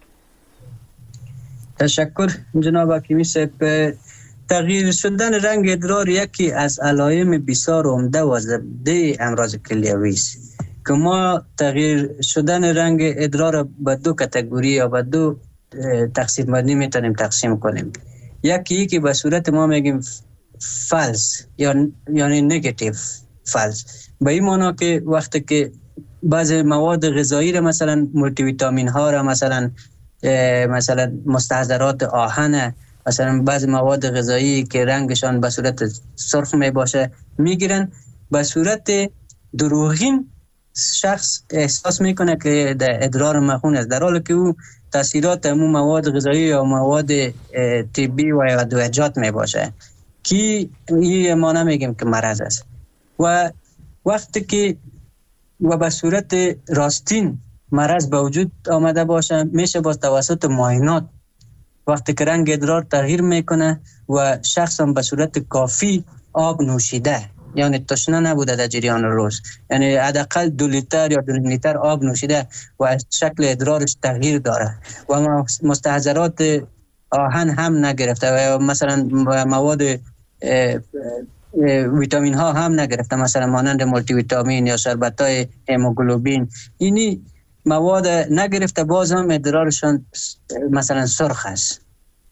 تشکر جناب حکیمی صاحب. تغییر شدن رنگ ادرار یکی از علائم بسیار عمده و زبده امراض کلیوی است که ما تغییر شدن رنگ ادرار به دو کاتگوری یا به دو تقسیم بندی میتونیم تقسیم کنیم. یکی که به صورت ما میگیم فالس یا یعنی نگاتیو فالس، به این معنی که وقتی که بعض مواد غذایی را مثلا مولتی ویتامین ها را مثلا مثلا مستحضرات آهن، مثلا بعض مواد غذایی که رنگشان به صورت سرخ می باشه میگیرن، به صورت دروغین شخص احساس میکنه که در ادرار مخون است، در حالی که او تاثیرات همون مواد غذایی یا مواد طبی و ادویجات می باشه که این ما نمیگیم که مرض است. و وقتی که و به صورت راستین مرض به وجود آمده باشه میشه با توسط معاینات وقتی که رنگ ادرار تغییر میکنه و شخص هم به صورت کافی آب نوشیده، یعنی تشنه نبوده در جریان روز، یعنی حداقل دو لیتر یا دو لیتر آب نوشیده و شکل ادرارش تغییر داره و مستحضرات آهن هم نگرفته و مثلا مواد ویتامین ها هم نگرفته، مثلا مانند مولتی ویتامین یا شربت های هموگلوبین، اینی مواد نگرفته باز هم ادرارشان مثلا سرخ است.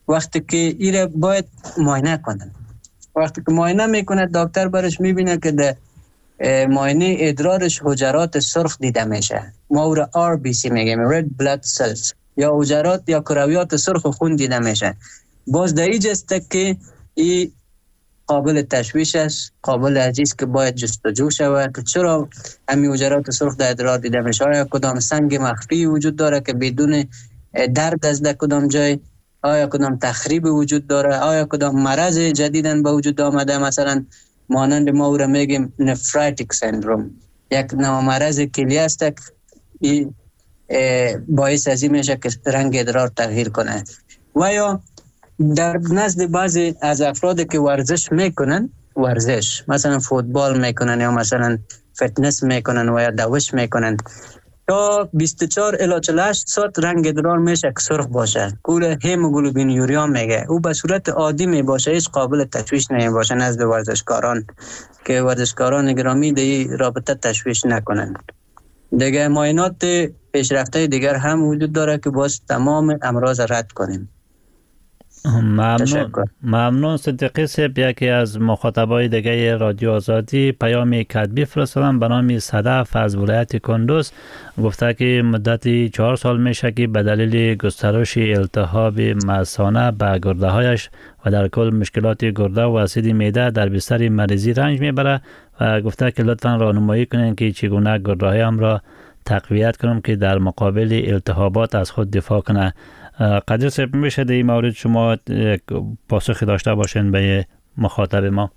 وقتی که ایره باید معاینه کنن. وقتی که معاینه میکنه دکتر برش میبینه که در معاینه ادرارش حجرات سرخ دیده میشه، ما او را آر بی سی میگیم، red blood cells، یا حجرات یا کرویات سرخ خون دیده میشه. باز در اینجاست که این قابل تشویش است، قابل عزیز که باید جستجو شود که چرا همین حجرات سرخ در ادرار دیده میشه. آیا کدام سنگ مخفی وجود داره که بدون درد از در کدام جای، آیا کدام تخریب وجود داره، آیا کدام مرض جدیدن به وجود آمده، مثلا مانند ما او را میگیم نفراتیک سندروم، یک نوع مرض کلیه است که باعث از این میشه که رنگ ادرار تغییر کنه. و یا در نزد بعضی از افرادی که ورزش میکنن، ورزش مثلا فوتبال میکنن یا مثلا فتنس میکنن و یا دوش میکنن، تا بیست و چهار الی چهل و هشت ساعت رنگ ادرار میشه که سرخ باشه، کول هموگلوبین یوریا میگه. او به صورت عادی میباشه، هیچ قابل تشویش نمیباشه نزد ورزشکاران، که ورزشکاران گرامی در رابطه تشویش نکنن. دیگه معاینات پیشرفته دیگر هم وجود داره که باز تمام امراض رد کنیم. ممنون ممنون صدیقی صاحب. یکی از مخاطبای دیگه رادیو آزادی پیامی کتبی فرستادن به نام صدف از ولایت کندوز، گفته که مدتی چهار سال میشه که به دلیل گسترش التهاب مثانه به گرده هایش و در کل مشکلات گرده و اسید معده در بستر مریضی رنج میبره و گفته که لطفا راهنمایی کنین که چگونه گرده هایم را تقویت کنم که در مقابل التهابات از خود دفاع کنه. قدیر صاحب میشه در این مورد شما پاسخی داشته باشین به مخاطب ما؟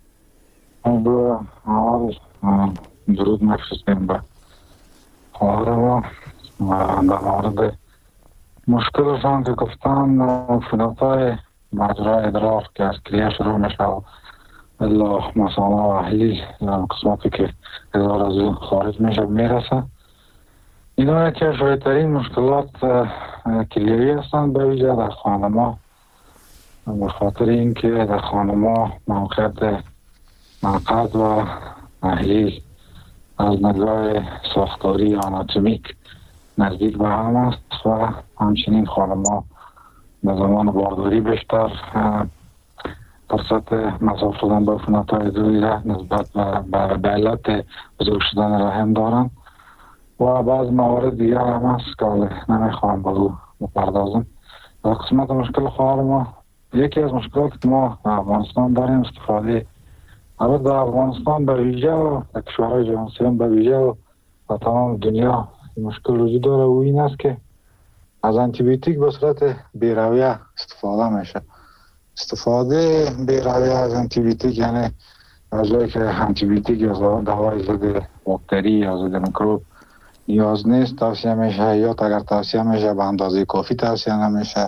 درود مفرستیم به خواهر ما در مورد مشکلشان که گفتن عفونت‌های مجرای ادرار که از کلیه شروع میشه و الا مثانه و احلیل قسمتی که ادرار از اون خارج میشه میرسه. اینا یکی از شایدترین مشکلات کلیوی هستند به ویژه در خانما، به خاطر اینکه در خانما موقعیت مقعد و احلیل از نگاه ساختاری آناتومیک نزدیک به هم است و همچنین خانما به زمان بارداری بیشتر فرصت مصاب شدن به عفونت‌های ادراری نسبت به علت بزرگ شدن رحم دارند. و بعض موارد دیگر هم هست که نمیخوام به او بپردازم. در قسمت مشکل خواهر ما، یکی از مشکلاتی که ما در افغانستان داریم استفاده، البته در افغانستان به ویژه و در کشورهای جهان سوم به ویژه و در تمام دنیا مشکل وجود داره و این است که از انتی بیوتیک به صورت بی‌رویه استفاده میشه. استفاده بی‌رویه از انتی بیوتیک یعنی از جایی که انتی بیوتیک یا دوای ضد باکتری یا ضد میکروب نیاز نیست توصیه میشه، یا اگر توصیه میشه به اندازه کافی توصیه نمیشه.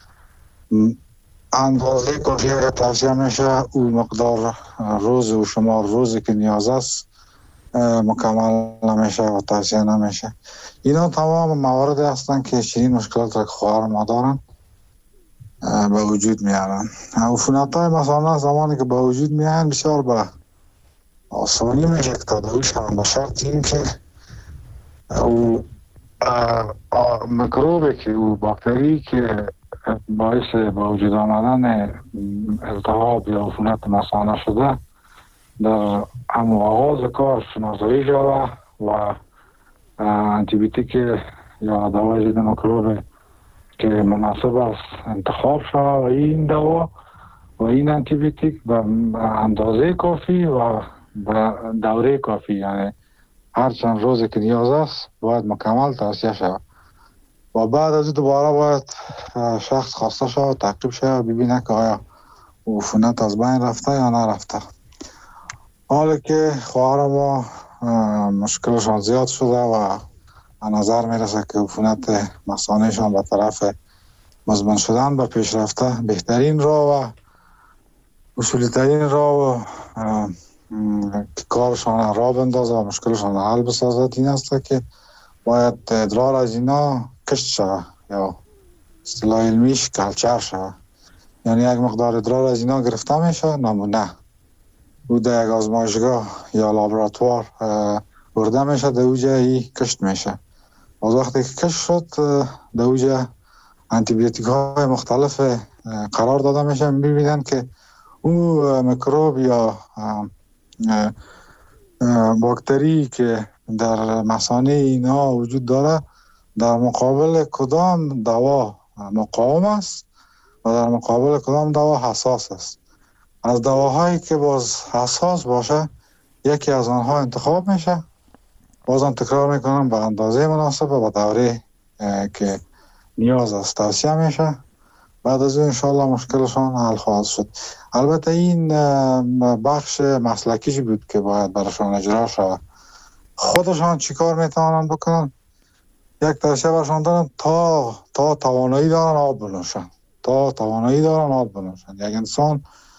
اندازه کافی اگر توصیه میشه او مقدار روز و شمار روزی که نیاز است مکمل نمیشه و توصیه نمیشه. اینا تمام موارد هستن که چنین مشکلات را که خواهر ما دارن به وجود میارن. عفونت‌های مثلا زمانی که به وجود میان بسیار به آسانی میشه که تداویش هم، به شرط این که او میکروبی که او باکتری که باعث به وجود آمدن التهاب یا عفونت مثانه شده در همون آغاز کار شناسایی شده و انتی بیوتیک یا دوای ضد میکروب که مناسب است انتخاب شده و این دوا و این انتی بیوتیک به اندازه کافی و به دوره کافی، یعنی هر چند روزی که نیاز است باید مکمل توصیه شود و بعد از دوباره باید شخص خواسته شود تعقیب شود ببینه که آیا عفونت از بین رفته یا نرفته. حالا که خواهر ما مشکلشان زیاد شده و به نظر میرسه که عفونت مثانهشان به طرف مزمن شدن به پیش رفته، بهترین راه و اصولی ترین راه و که کارشان را بندازه و مشکلشان حل بسازد این است که باید ادرار از اینا کشت شود یا اصطلاح علمیش کلچر شود، یعنی یک مقدار ادرار از اینا گرفته میشه، نمونه او در یک آزمایشگاه یا لابراتوار برده میشه، در اوجه ای کشت میشه. از وقتی که کشت شد در اوجه آنتی بیوتیک های مختلف قرار داده میشه، میبینن که اون میکروب یا باکتری که در مثانه اینا وجود داره در مقابل کدام دوا مقاوم است و در مقابل کدام دوا حساس است. از دواهایی که باز حساس باشه یکی از آنها انتخاب میشه، بازم تکرار میکنم به اندازه مناسب و به دوره که نیاز است توصیه میشه. بعد از اون انشاءالله مشکلشان حل خواهد شد. البته این بخش مسلکیش بود که باید براشان اجرا شود. خودشان چیکار میتوانند بکنن؟ یک توصیه براشان دارم، تا تا توانایی دارن آب بنوشن، تا توانایی دارن آب بنوشن. یک انسان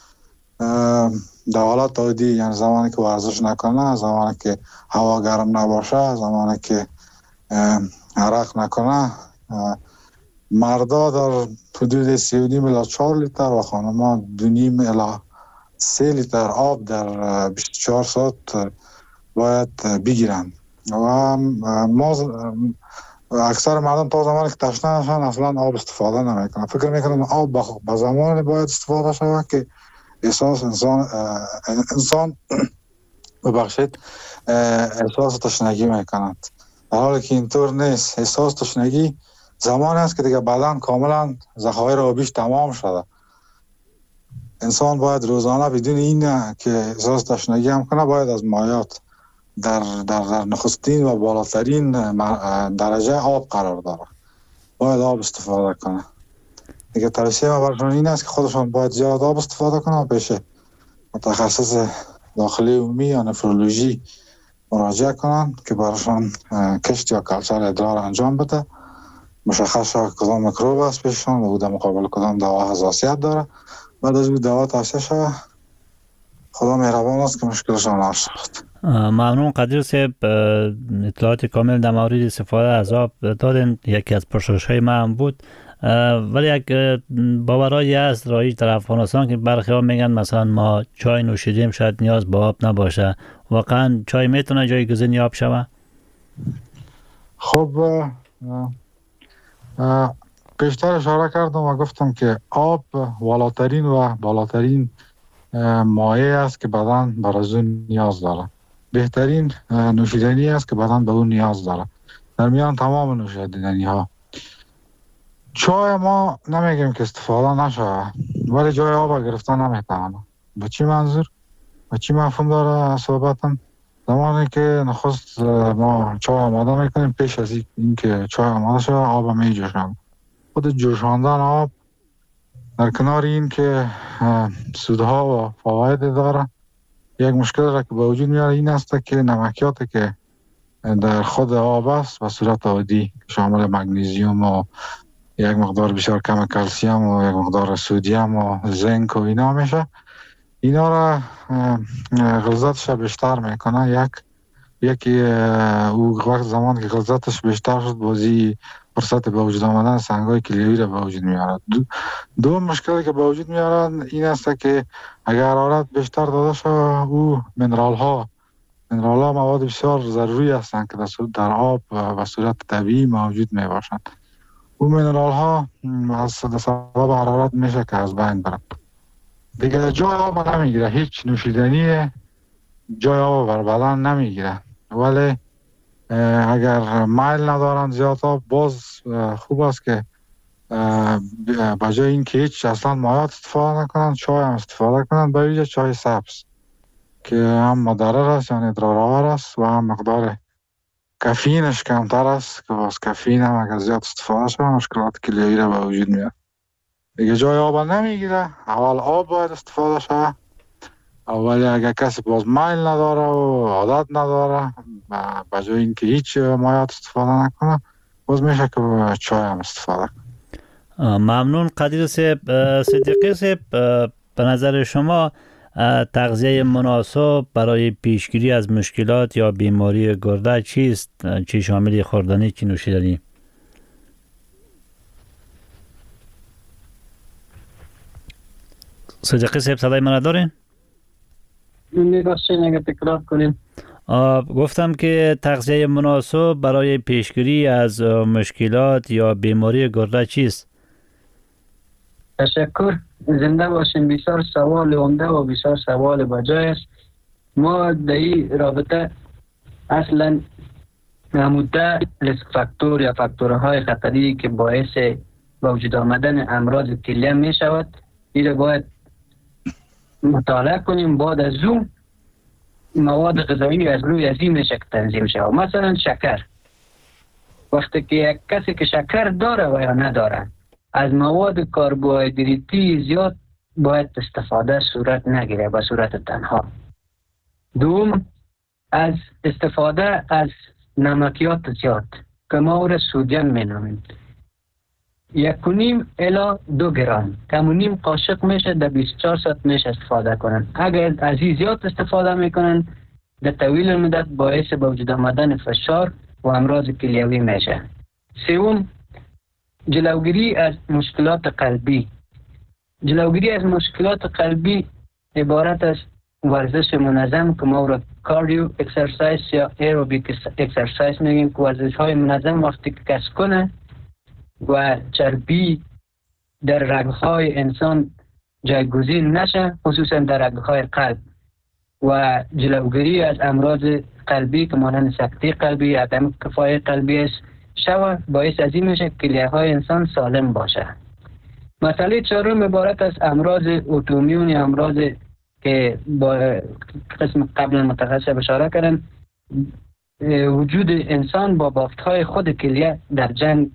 در حالت عادی، یعنی زمانی که ورزش نکنه، زمانی که هوا گرم نباشه، زمانی که عرق نکنه، مردا در حدود سی و نیم الی چهار لیتر و خانما دو نیم الی سه لیتر آب در بیست و چهار ساعت باید بگیرن. و ما اکثر مردم تا زمانی که تشنه نشن اصلا آب استفاده نمیکنن. فکر میکنن آب به زمانی باید استفاده شود که احساس انسان انسان ببخشید احساس تشنگی میکنند، در حالی که اینطور نیست. احساس تشنگی زمان است که دیگه بدن کاملا ذخایر آبیش تمام شده. انسان باید روزانه بدون این که احساس تشنگی هم کنه باید از مایات در, در, در نخستین و بالاترین درجه آب قرار داره، باید آب استفاده کنه. دیگه توصیه ما برشان این است که خودشان باید زیاد آب استفاده کنه و پیش متخصص داخلی عمومی یا نفرولوژی مراجعه کنن که برشان کشت یا کلچر ادرار انجام بده، مشخص شد کدام میکروب است پیششان و در مقابل کدام دوا حساسیت داره. بعد از این دوا توصیه شد. خدا مهربان است که مشکلشان حل شد. ممنون قدیر صاحب، اطلاعات کامل در مورد استفاده از آب دادن. یکی از پرسش‌های من هم بود، ولی یک باورایی هست رایج در افغانستان که برخی ها میگن مثلا ما چای نوشیدیم شاید نیاز به آب نباشه. واقعا چای میتونه جایگزین آب شود؟ خب پیشتر اشاره کردم و گفتم که آب والاترین و بالاترین مایع است که بدن بر از اون نیاز داره. بهترین نوشیدنی است که بدن به اون نیاز داره در میان تمام نوشیدنی ها. چای ما نمیگیم که استفاده نشه، ولی جای آب گرفتن نمیتونه. به چی منظور؟ به چی مفهوم داره صحبتم؟ زمانی که نخست ما چای آماده میکنیم، پیش از این که چای آماده شده آب می جوشانیم. خود جوشاندن آب در کنار این که سودها و فواید داره، یک مشکل را که به وجود میاره این است که نمکیاتی که در خود آب است به صورت عادی شامل مگنیزیم و یک مقدار بسیار کم کلسیم و یک مقدار سودیم و زنک و اینا میشه، اینا را غلظتش بیشتر میکنه. یک یکی او وقت زمان که غلظتش بیشتر شد بازی فرصت به وجود آمدن سنگای کلیویی را به وجود میارد. دو, دو مشکلی که به وجود میارد این است که اگر حرارت بیشتر داده شد او منرال ها منرال ها مواد بسیار ضروری هستند که در آب به صورت طبیعی موجود می باشند. او منرال ها از سبب حرارت میشه که از بین برند. دیگه جای آب نمیگیره، هیچ نوشیدنی جای آب بر بدن نمیگیره. ولی اگر میل ندارن زیاد آب، باز خوب است که بجای این که هیچ اصلا مایات استفاده نکنن، چای هم استفاده کنن، به ویژه چای سبز که هم مضر است یعنی ضررآور است و هم مقدار کافئینش کمتر است که باز کافئین هم اگر زیاد استفاده شد مشکلات کلیویی را به وجود میاره. دیگه جای آب نمیگیره، اول آب باید استفاده شود. اولی اگر کسی باز میل نداره و عادت نداره به جای اینکه هیچ مایات استفاده نکنه، باز میشه که چای هم استفاده کنه. ممنون قدیر صاحب. صدیقی صاحب، به نظر شما تغذیه مناسب برای پیشگیری از مشکلات یا بیماری گرده چیست؟ چی شامل خوردنی چی نوشیدنی؟ صدیقی صاحب صدای من دارین؟ می‌خواستین اگه تکرار کنیم. گفتم که تغذیه مناسب برای پیشگیری از مشکلات یا بیماری گرده چیست؟ تشکر. زنده باشین. بسیار سوال عمده و بسیار سوال بجای است. ما در این رابطه اصلا نموده ریسک فاکتور یا فاکتورهای خطری که باعث به وجود آمدن امراض کلیه می شود، این را باید مطالعه کنیم. بعد از اون مواد غذایی از روی از این میشه که تنظیم شود. مثلا شکر، وقتی که یک کسی که شکر داره و یا نداره، از مواد کربوهیدراتی زیاد باید استفاده صورت نگیره به صورت تنها. دوم، از استفاده از نمکیات زیاد که ما او را سودیم می نامیم، یک و نیم الا دو گرم کم و نیم قاشق میشه در بیست و چهار ساعت میشه استفاده کنن. اگر از این زیاد استفاده میکنن در طویل مدت باعث به وجود آمدن فشار و امراض کلیوی میشه. سوم، جلوگیری از مشکلات قلبی. جلوگیری از مشکلات قلبی عبارت از ورزش منظم که ما را کاردیو اکسرسایز یا ایروبیک اکسرسایز میگیم، که ورزش های منظم وقتی که کسب کنه و چربی در رگهای انسان جایگزین نشه، خصوصا در رگهای قلب، و جلوگیری از امراض قلبی که مانند سکته قلبی، عدم کفای قلبی است شود، باعث از این میشه که کلیه های انسان سالم باشه. مسئله چهارم عبارت از امراض اتومیون یا امراض که با قسم قبل متخصص اشاره کردن، وجود انسان با بافت‌های خود کلیه در جنگ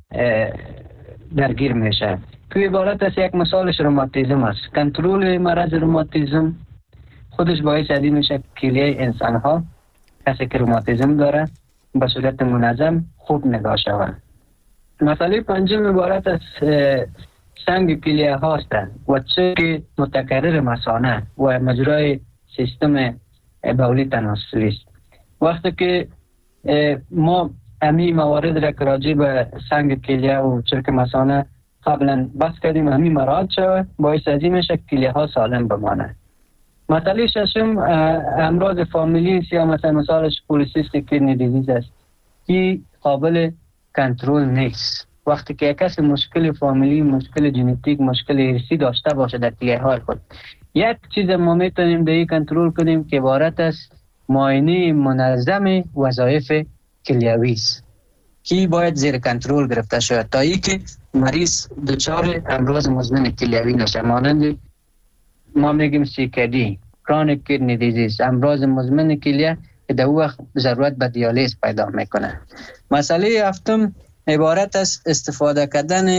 درگیر میشه. که عبارت از یک مثالش روماتیسم است. کنترل مرض روماتیسم خودش باعث از این میشه کلیه انسان ها، کسی که روماتیسم داره، به صورت منظم خوب نگاه شود. مسئله پنجم عبارت از سنگ کلیه هاستند و چه متکرر مثانه و مجرای سیستم بولی تناسلی است. وقتی که ما امی موارد را که راجع به سنگ کلیه و چرک مثانه قبلا بحث کردیم، امی مراعات شود، باعث از این میشه کلیه ها سالم بمانه. مسئله ششم امراض فامیلی است یا مثلا مثالش پولیسیستیک کدنی دیزیز است که قابل کنترل نیست. وقتی که کسی مشکل فامیلی، مشکل ژنتیک، مشکل ارثی داشته باشه در کلیه های خود، یک چیز ما میتونیم در این کنترل کنیم که عبارت است معاینه منظم وظایف کلیوی است که باید زیر کنترل گرفته شود تا اینکه مریض دچار امراض مزمن کلیوی نشه، مانند ما میگیم سی کی دی، کرونیک کدنی دیزیز، امراض مزمن کلیه که در وقت ضرورت به دیالیز پیدا میکنه. مسئله هفتم عبارت از استفاده کردن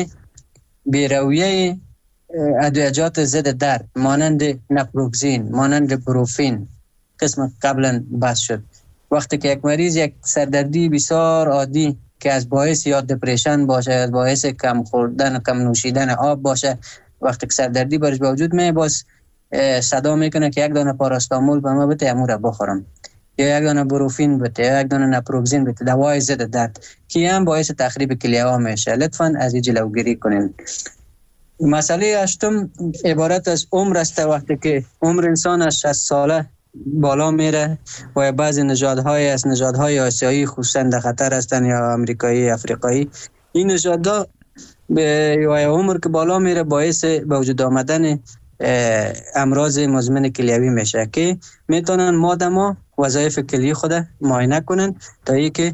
بیرویه ادویجات ضد درد مانند نپروکسین، مانند بروفین، قسم قبلا بحث شد. وقتی که یک مریض یک سردردی بسیار عادی که از باعث یا دپریشن باشه، از باعث کم خوردن و کم نوشیدن آب باشه، وقتی که سردردی برش به وجود میاد، باز صدا میکنه که یک دانه پاراستامول به ما بده، امو را بخورم، یا یک دانه بروفین بده، یا یک دانه نپروکسین بده، دوای ضد درد، که هم باعث تخریب کلیه ها میشه. لطفاً از این جلوگیری کنین. مسئله هشتم عبارت از عمر است. وقتی که عمر انسان از شصت ساله بالا میره و بعضی نژادهای از نژادهای آسیایی خصوصا در خطر هستن، یا امریکایی، افریقایی، این نژادها به عمر که بالا میره باعث به وجود آمدن امراض مزمن کلیوی میشه که میتونن مادما وظایف کلیه خود معاینه کنن تا اینکه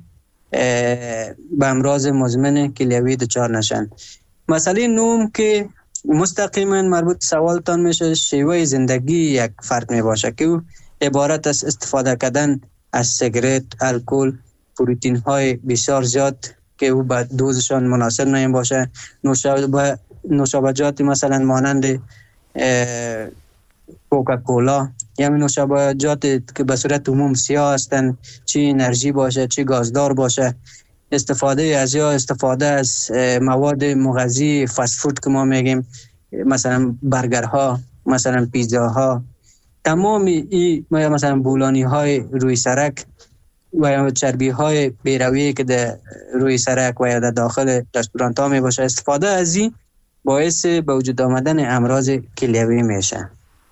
به امراض مزمن کلیوی دچار نشن. مسئله نهم که مستقیما مربوط سوالتان میشه، شیوه زندگی یک فرد می باشه که عبارت از استفاده کردن از سیگرت، الکل، پروتئین های بسیار زیاد که او با دوزشان مناسب نمی باشه، نوشابجات مثلا مانند کوکاکولا یا نوشابجات که به صورت عموم سیاه هستند، چه انرژی باشه چه گازدار باشه، استفاده از یا استفاده از مواد مغذی فست فود که ما میگیم، مثلا برگرها، مثلا پیزاها، تمام این مثلا بولانی های روی سرک و چربی های بیرویه که در روی سرک و یا در داخل رستورانت ها می باشه، استفاده از این باعث به وجود آمدن امراض کلیوی میشه.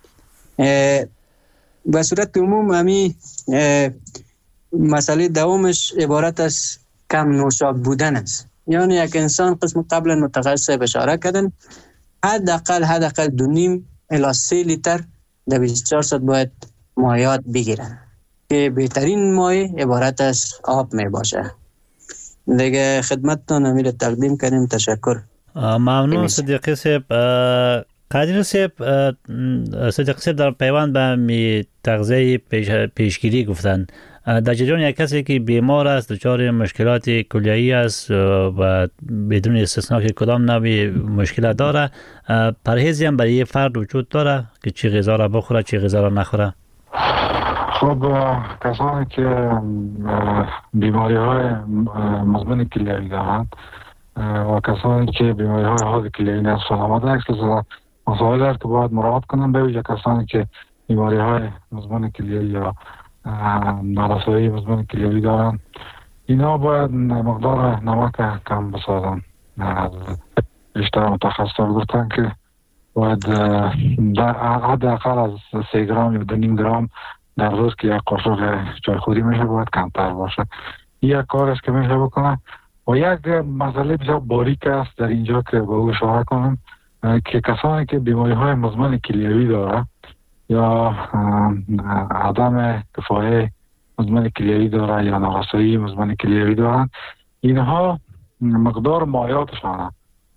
به صورت عموم همی مسئله دومش عبارت از کم نوشابه بودن است. یعنی یک انسان قسم قبلا متخصص اشاره کردن حداقل حداقل دو نیم الی سه لیتر در بیست و چهار ساعت باید مایعات بگیرن که بهترین مایع عبارت از آب می باشه. دیگه خدمتتون امیر تقدیم کردیم. تشکر. ممنون صدیقی صاحب. قادر صاحب، صدیقی صاحب در پیوند به می تغذیه پیش پیشگیری گفتن. در جریان یک کسی که بیمار است، دچار مشکلات کلیه‌ای است و بدون استثنا که کدام نوع مشکل داره، پرهیزی هم برای فرد وجود داره که چی غذا را بخوره چی غذا را نخوره؟ خب کسانی که بیماری های مزمن کلیوی دارند و کسانی که بیماری های حاد کلیوی نصف آمده اکسلزا مسائل هست که باید مراعات کنند، به ویژه کسانی که بیماری های مزمن کلیوی یا نارسایی مزمن کلیوی دارند، اینا باید مقدار نمک کم بسازند. بیشتر متخصص گفتن که باید حد اقل از سه گرم یا دو نیم گرم در روز که یک قاشق چایخوری میشه باید کمتر باشه. یک کار است که میشه بکنه. و یک مسئله بسیار باریک است در اینجا که به او اشاره کنم که کسانی که بیماری های مزمن کلیوی داره یا عدم کفایه مزمن کلیوی داره یا نارسایی مزمن کلیوی دارن، اینها مقدار مایعاتشان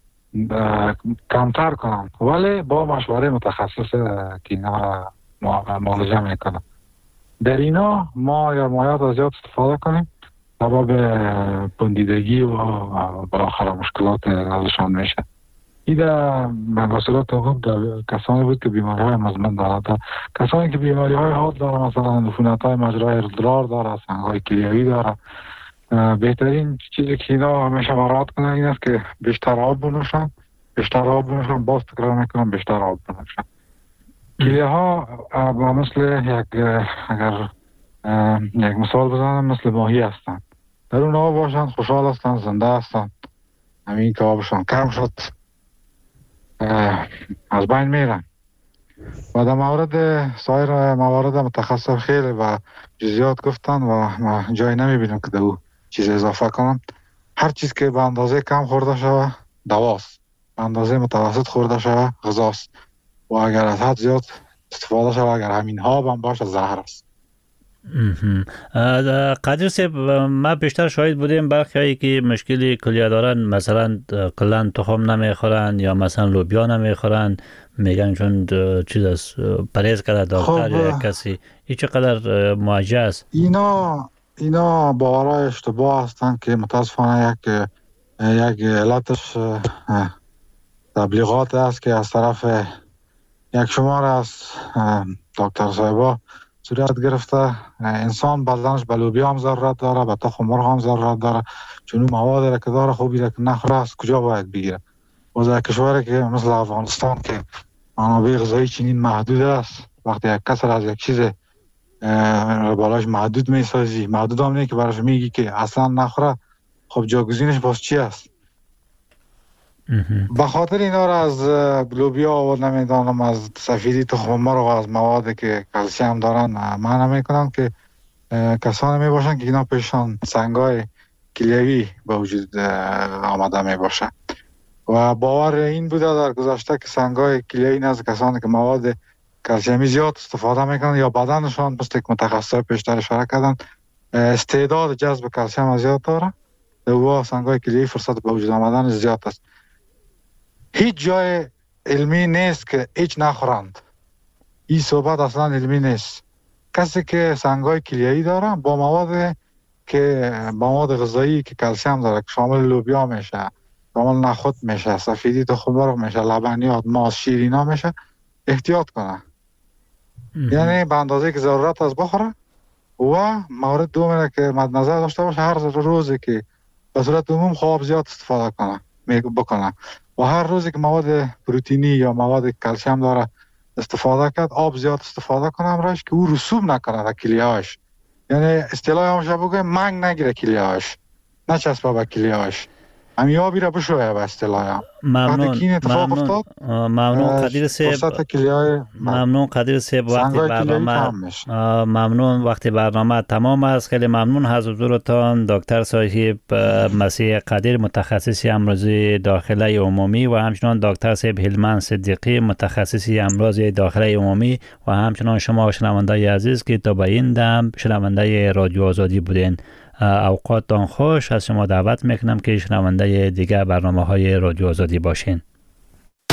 کمتر کنن، ولی با مشوره متخصص که اینا معالجه میکنن. در اینا ما یا مایعات از زیاد استفاده کنیم سبب بندیدگی و بالاخره مشکلات ازشان میشه. این در مناسبات دوم کسانی بود که بیماری های مزمن دارند. کسانی که بیماری های حاد دارند، مثلا عفونت های مجرای ادرار دارند، سنگ های کلیوی دارند، بهترین چیزی که اینا همیشه مراعات کنن این است که بیشتر آب بنوشن. بیشتر آب بنوشن باز تکرار میکنم بیشتر آب بنوشن. کلیه ها مثل یک اگر یک مثال بزنم مثل ماهی هستن، در اون آب باشن خوشحال هستن، زنده هستن. همین که آبشان کم شد از بین میرن. و در مورد سایر موارد متخصص خیلی و جزئیات گفتن و ما جای نمیبینم که در او چیز اضافه کنم. هر چیز که به اندازه کم خورده شوه دواست، به اندازه متوسط خورده شوه غذاست و اگر از حد زیاد استفاده شوه، اگر همین ها هم باشه زهر است. قادر صاحب، ما بیشتر شاهد بودیم برخی هایی که مشکلی کلیه دارن، مثلا کلان تخم نمیخورن یا مثلا لوبیا نمیخورن، میگن چون چیز است پرهیز کرده دکتر یا کسی. این چقدر مواجه است؟ اینا اینا باورهای اشتباه هستند که متاسفانه یک یک علتش تبلیغات است که از طرف یک شمار از دکتر صاحبا صورت گرفته. انسان بدنش به لوبیا هم ضرورت داره، به تخم مرغ هم ضرورت داره، چون اون مواد که داره خوبی که نخوره از کجا باید بگیره؟ و در کشوری که مثل افغانستان که منابع غذایی چنین محدود است، وقتی یک کس از یک چیز بالاش محدود میسازی، محدود هم نه که براش میگی که اصلا نخوره، خب جاگزینش باز چی است؟ به خاطر اینا را از لوبیا و نمیدانم از سفیدی تخم مرغ و از مواد که کلسیم دارن من نمیکنم که کسانی میباشن که اینا پیشان سنگای کلیوی به وجود آمده میباشن و باور این بوده در گذشته که سنگای کلیوی نزد کسانی که مواد کلسیمی زیاد استفاده میکنن یا بدنشان مثل که متخصص پیشتر اشاره کردن استعداد جذب کلسیم زیاد داره، و سنگای کلیوی فرصت به وجود آمدن زیاد است. هیچ جای علمی نیست که هیچ نخورند. این صحبت اصلا علمی نیست. کسی که سنگای کلیه‌ای داره با مواد که با مواد غذایی که کلسیم داره که شامل لوبیا میشه، شامل نخود میشه، سفیدی تخم مرغ میشه، لبنیات، ماست، شیر اینا میشه، احتیاط کنه. یعنی به اندازه که ضرورت است بخوره. و مورد دوم که مد نظر داشته باشه هر روزی که به صورت عموم خواب زیاد استفاده کنه بکنه و هر روزی که مواد پروتئینی یا مواد کلسیم داره استفاده کرد، آب زیاد استفاده کنه امروز که او رسوب نکنه در کلیه‌اش. یعنی اصطلاح همش بگه منگ نگیره کلیه‌اش، نچسبه به کلیه‌اش. همین آبی را بشویه به اصطلاح. ممنون این اتفاق ممنون افتاد ممنون قدیر صاحب ممنون قدیر صاحب وقتی برنامه ممنون وقتی برنامه تمام است. خیلی ممنون از حضورتان دکتر صاحب مسیح قدیر متخصص امراض داخله عمومی و همچنان دکتر صاحب هلمند صدیقی متخصص امراض داخله عمومی و همچنان شما شنونده عزیز که تا به این دم شنونده رادیو آزادی بودین. اوقاتتان خوش. از شما دعوت میکنم که شنونده دیگه برنامه های رادیو آزادی باشین.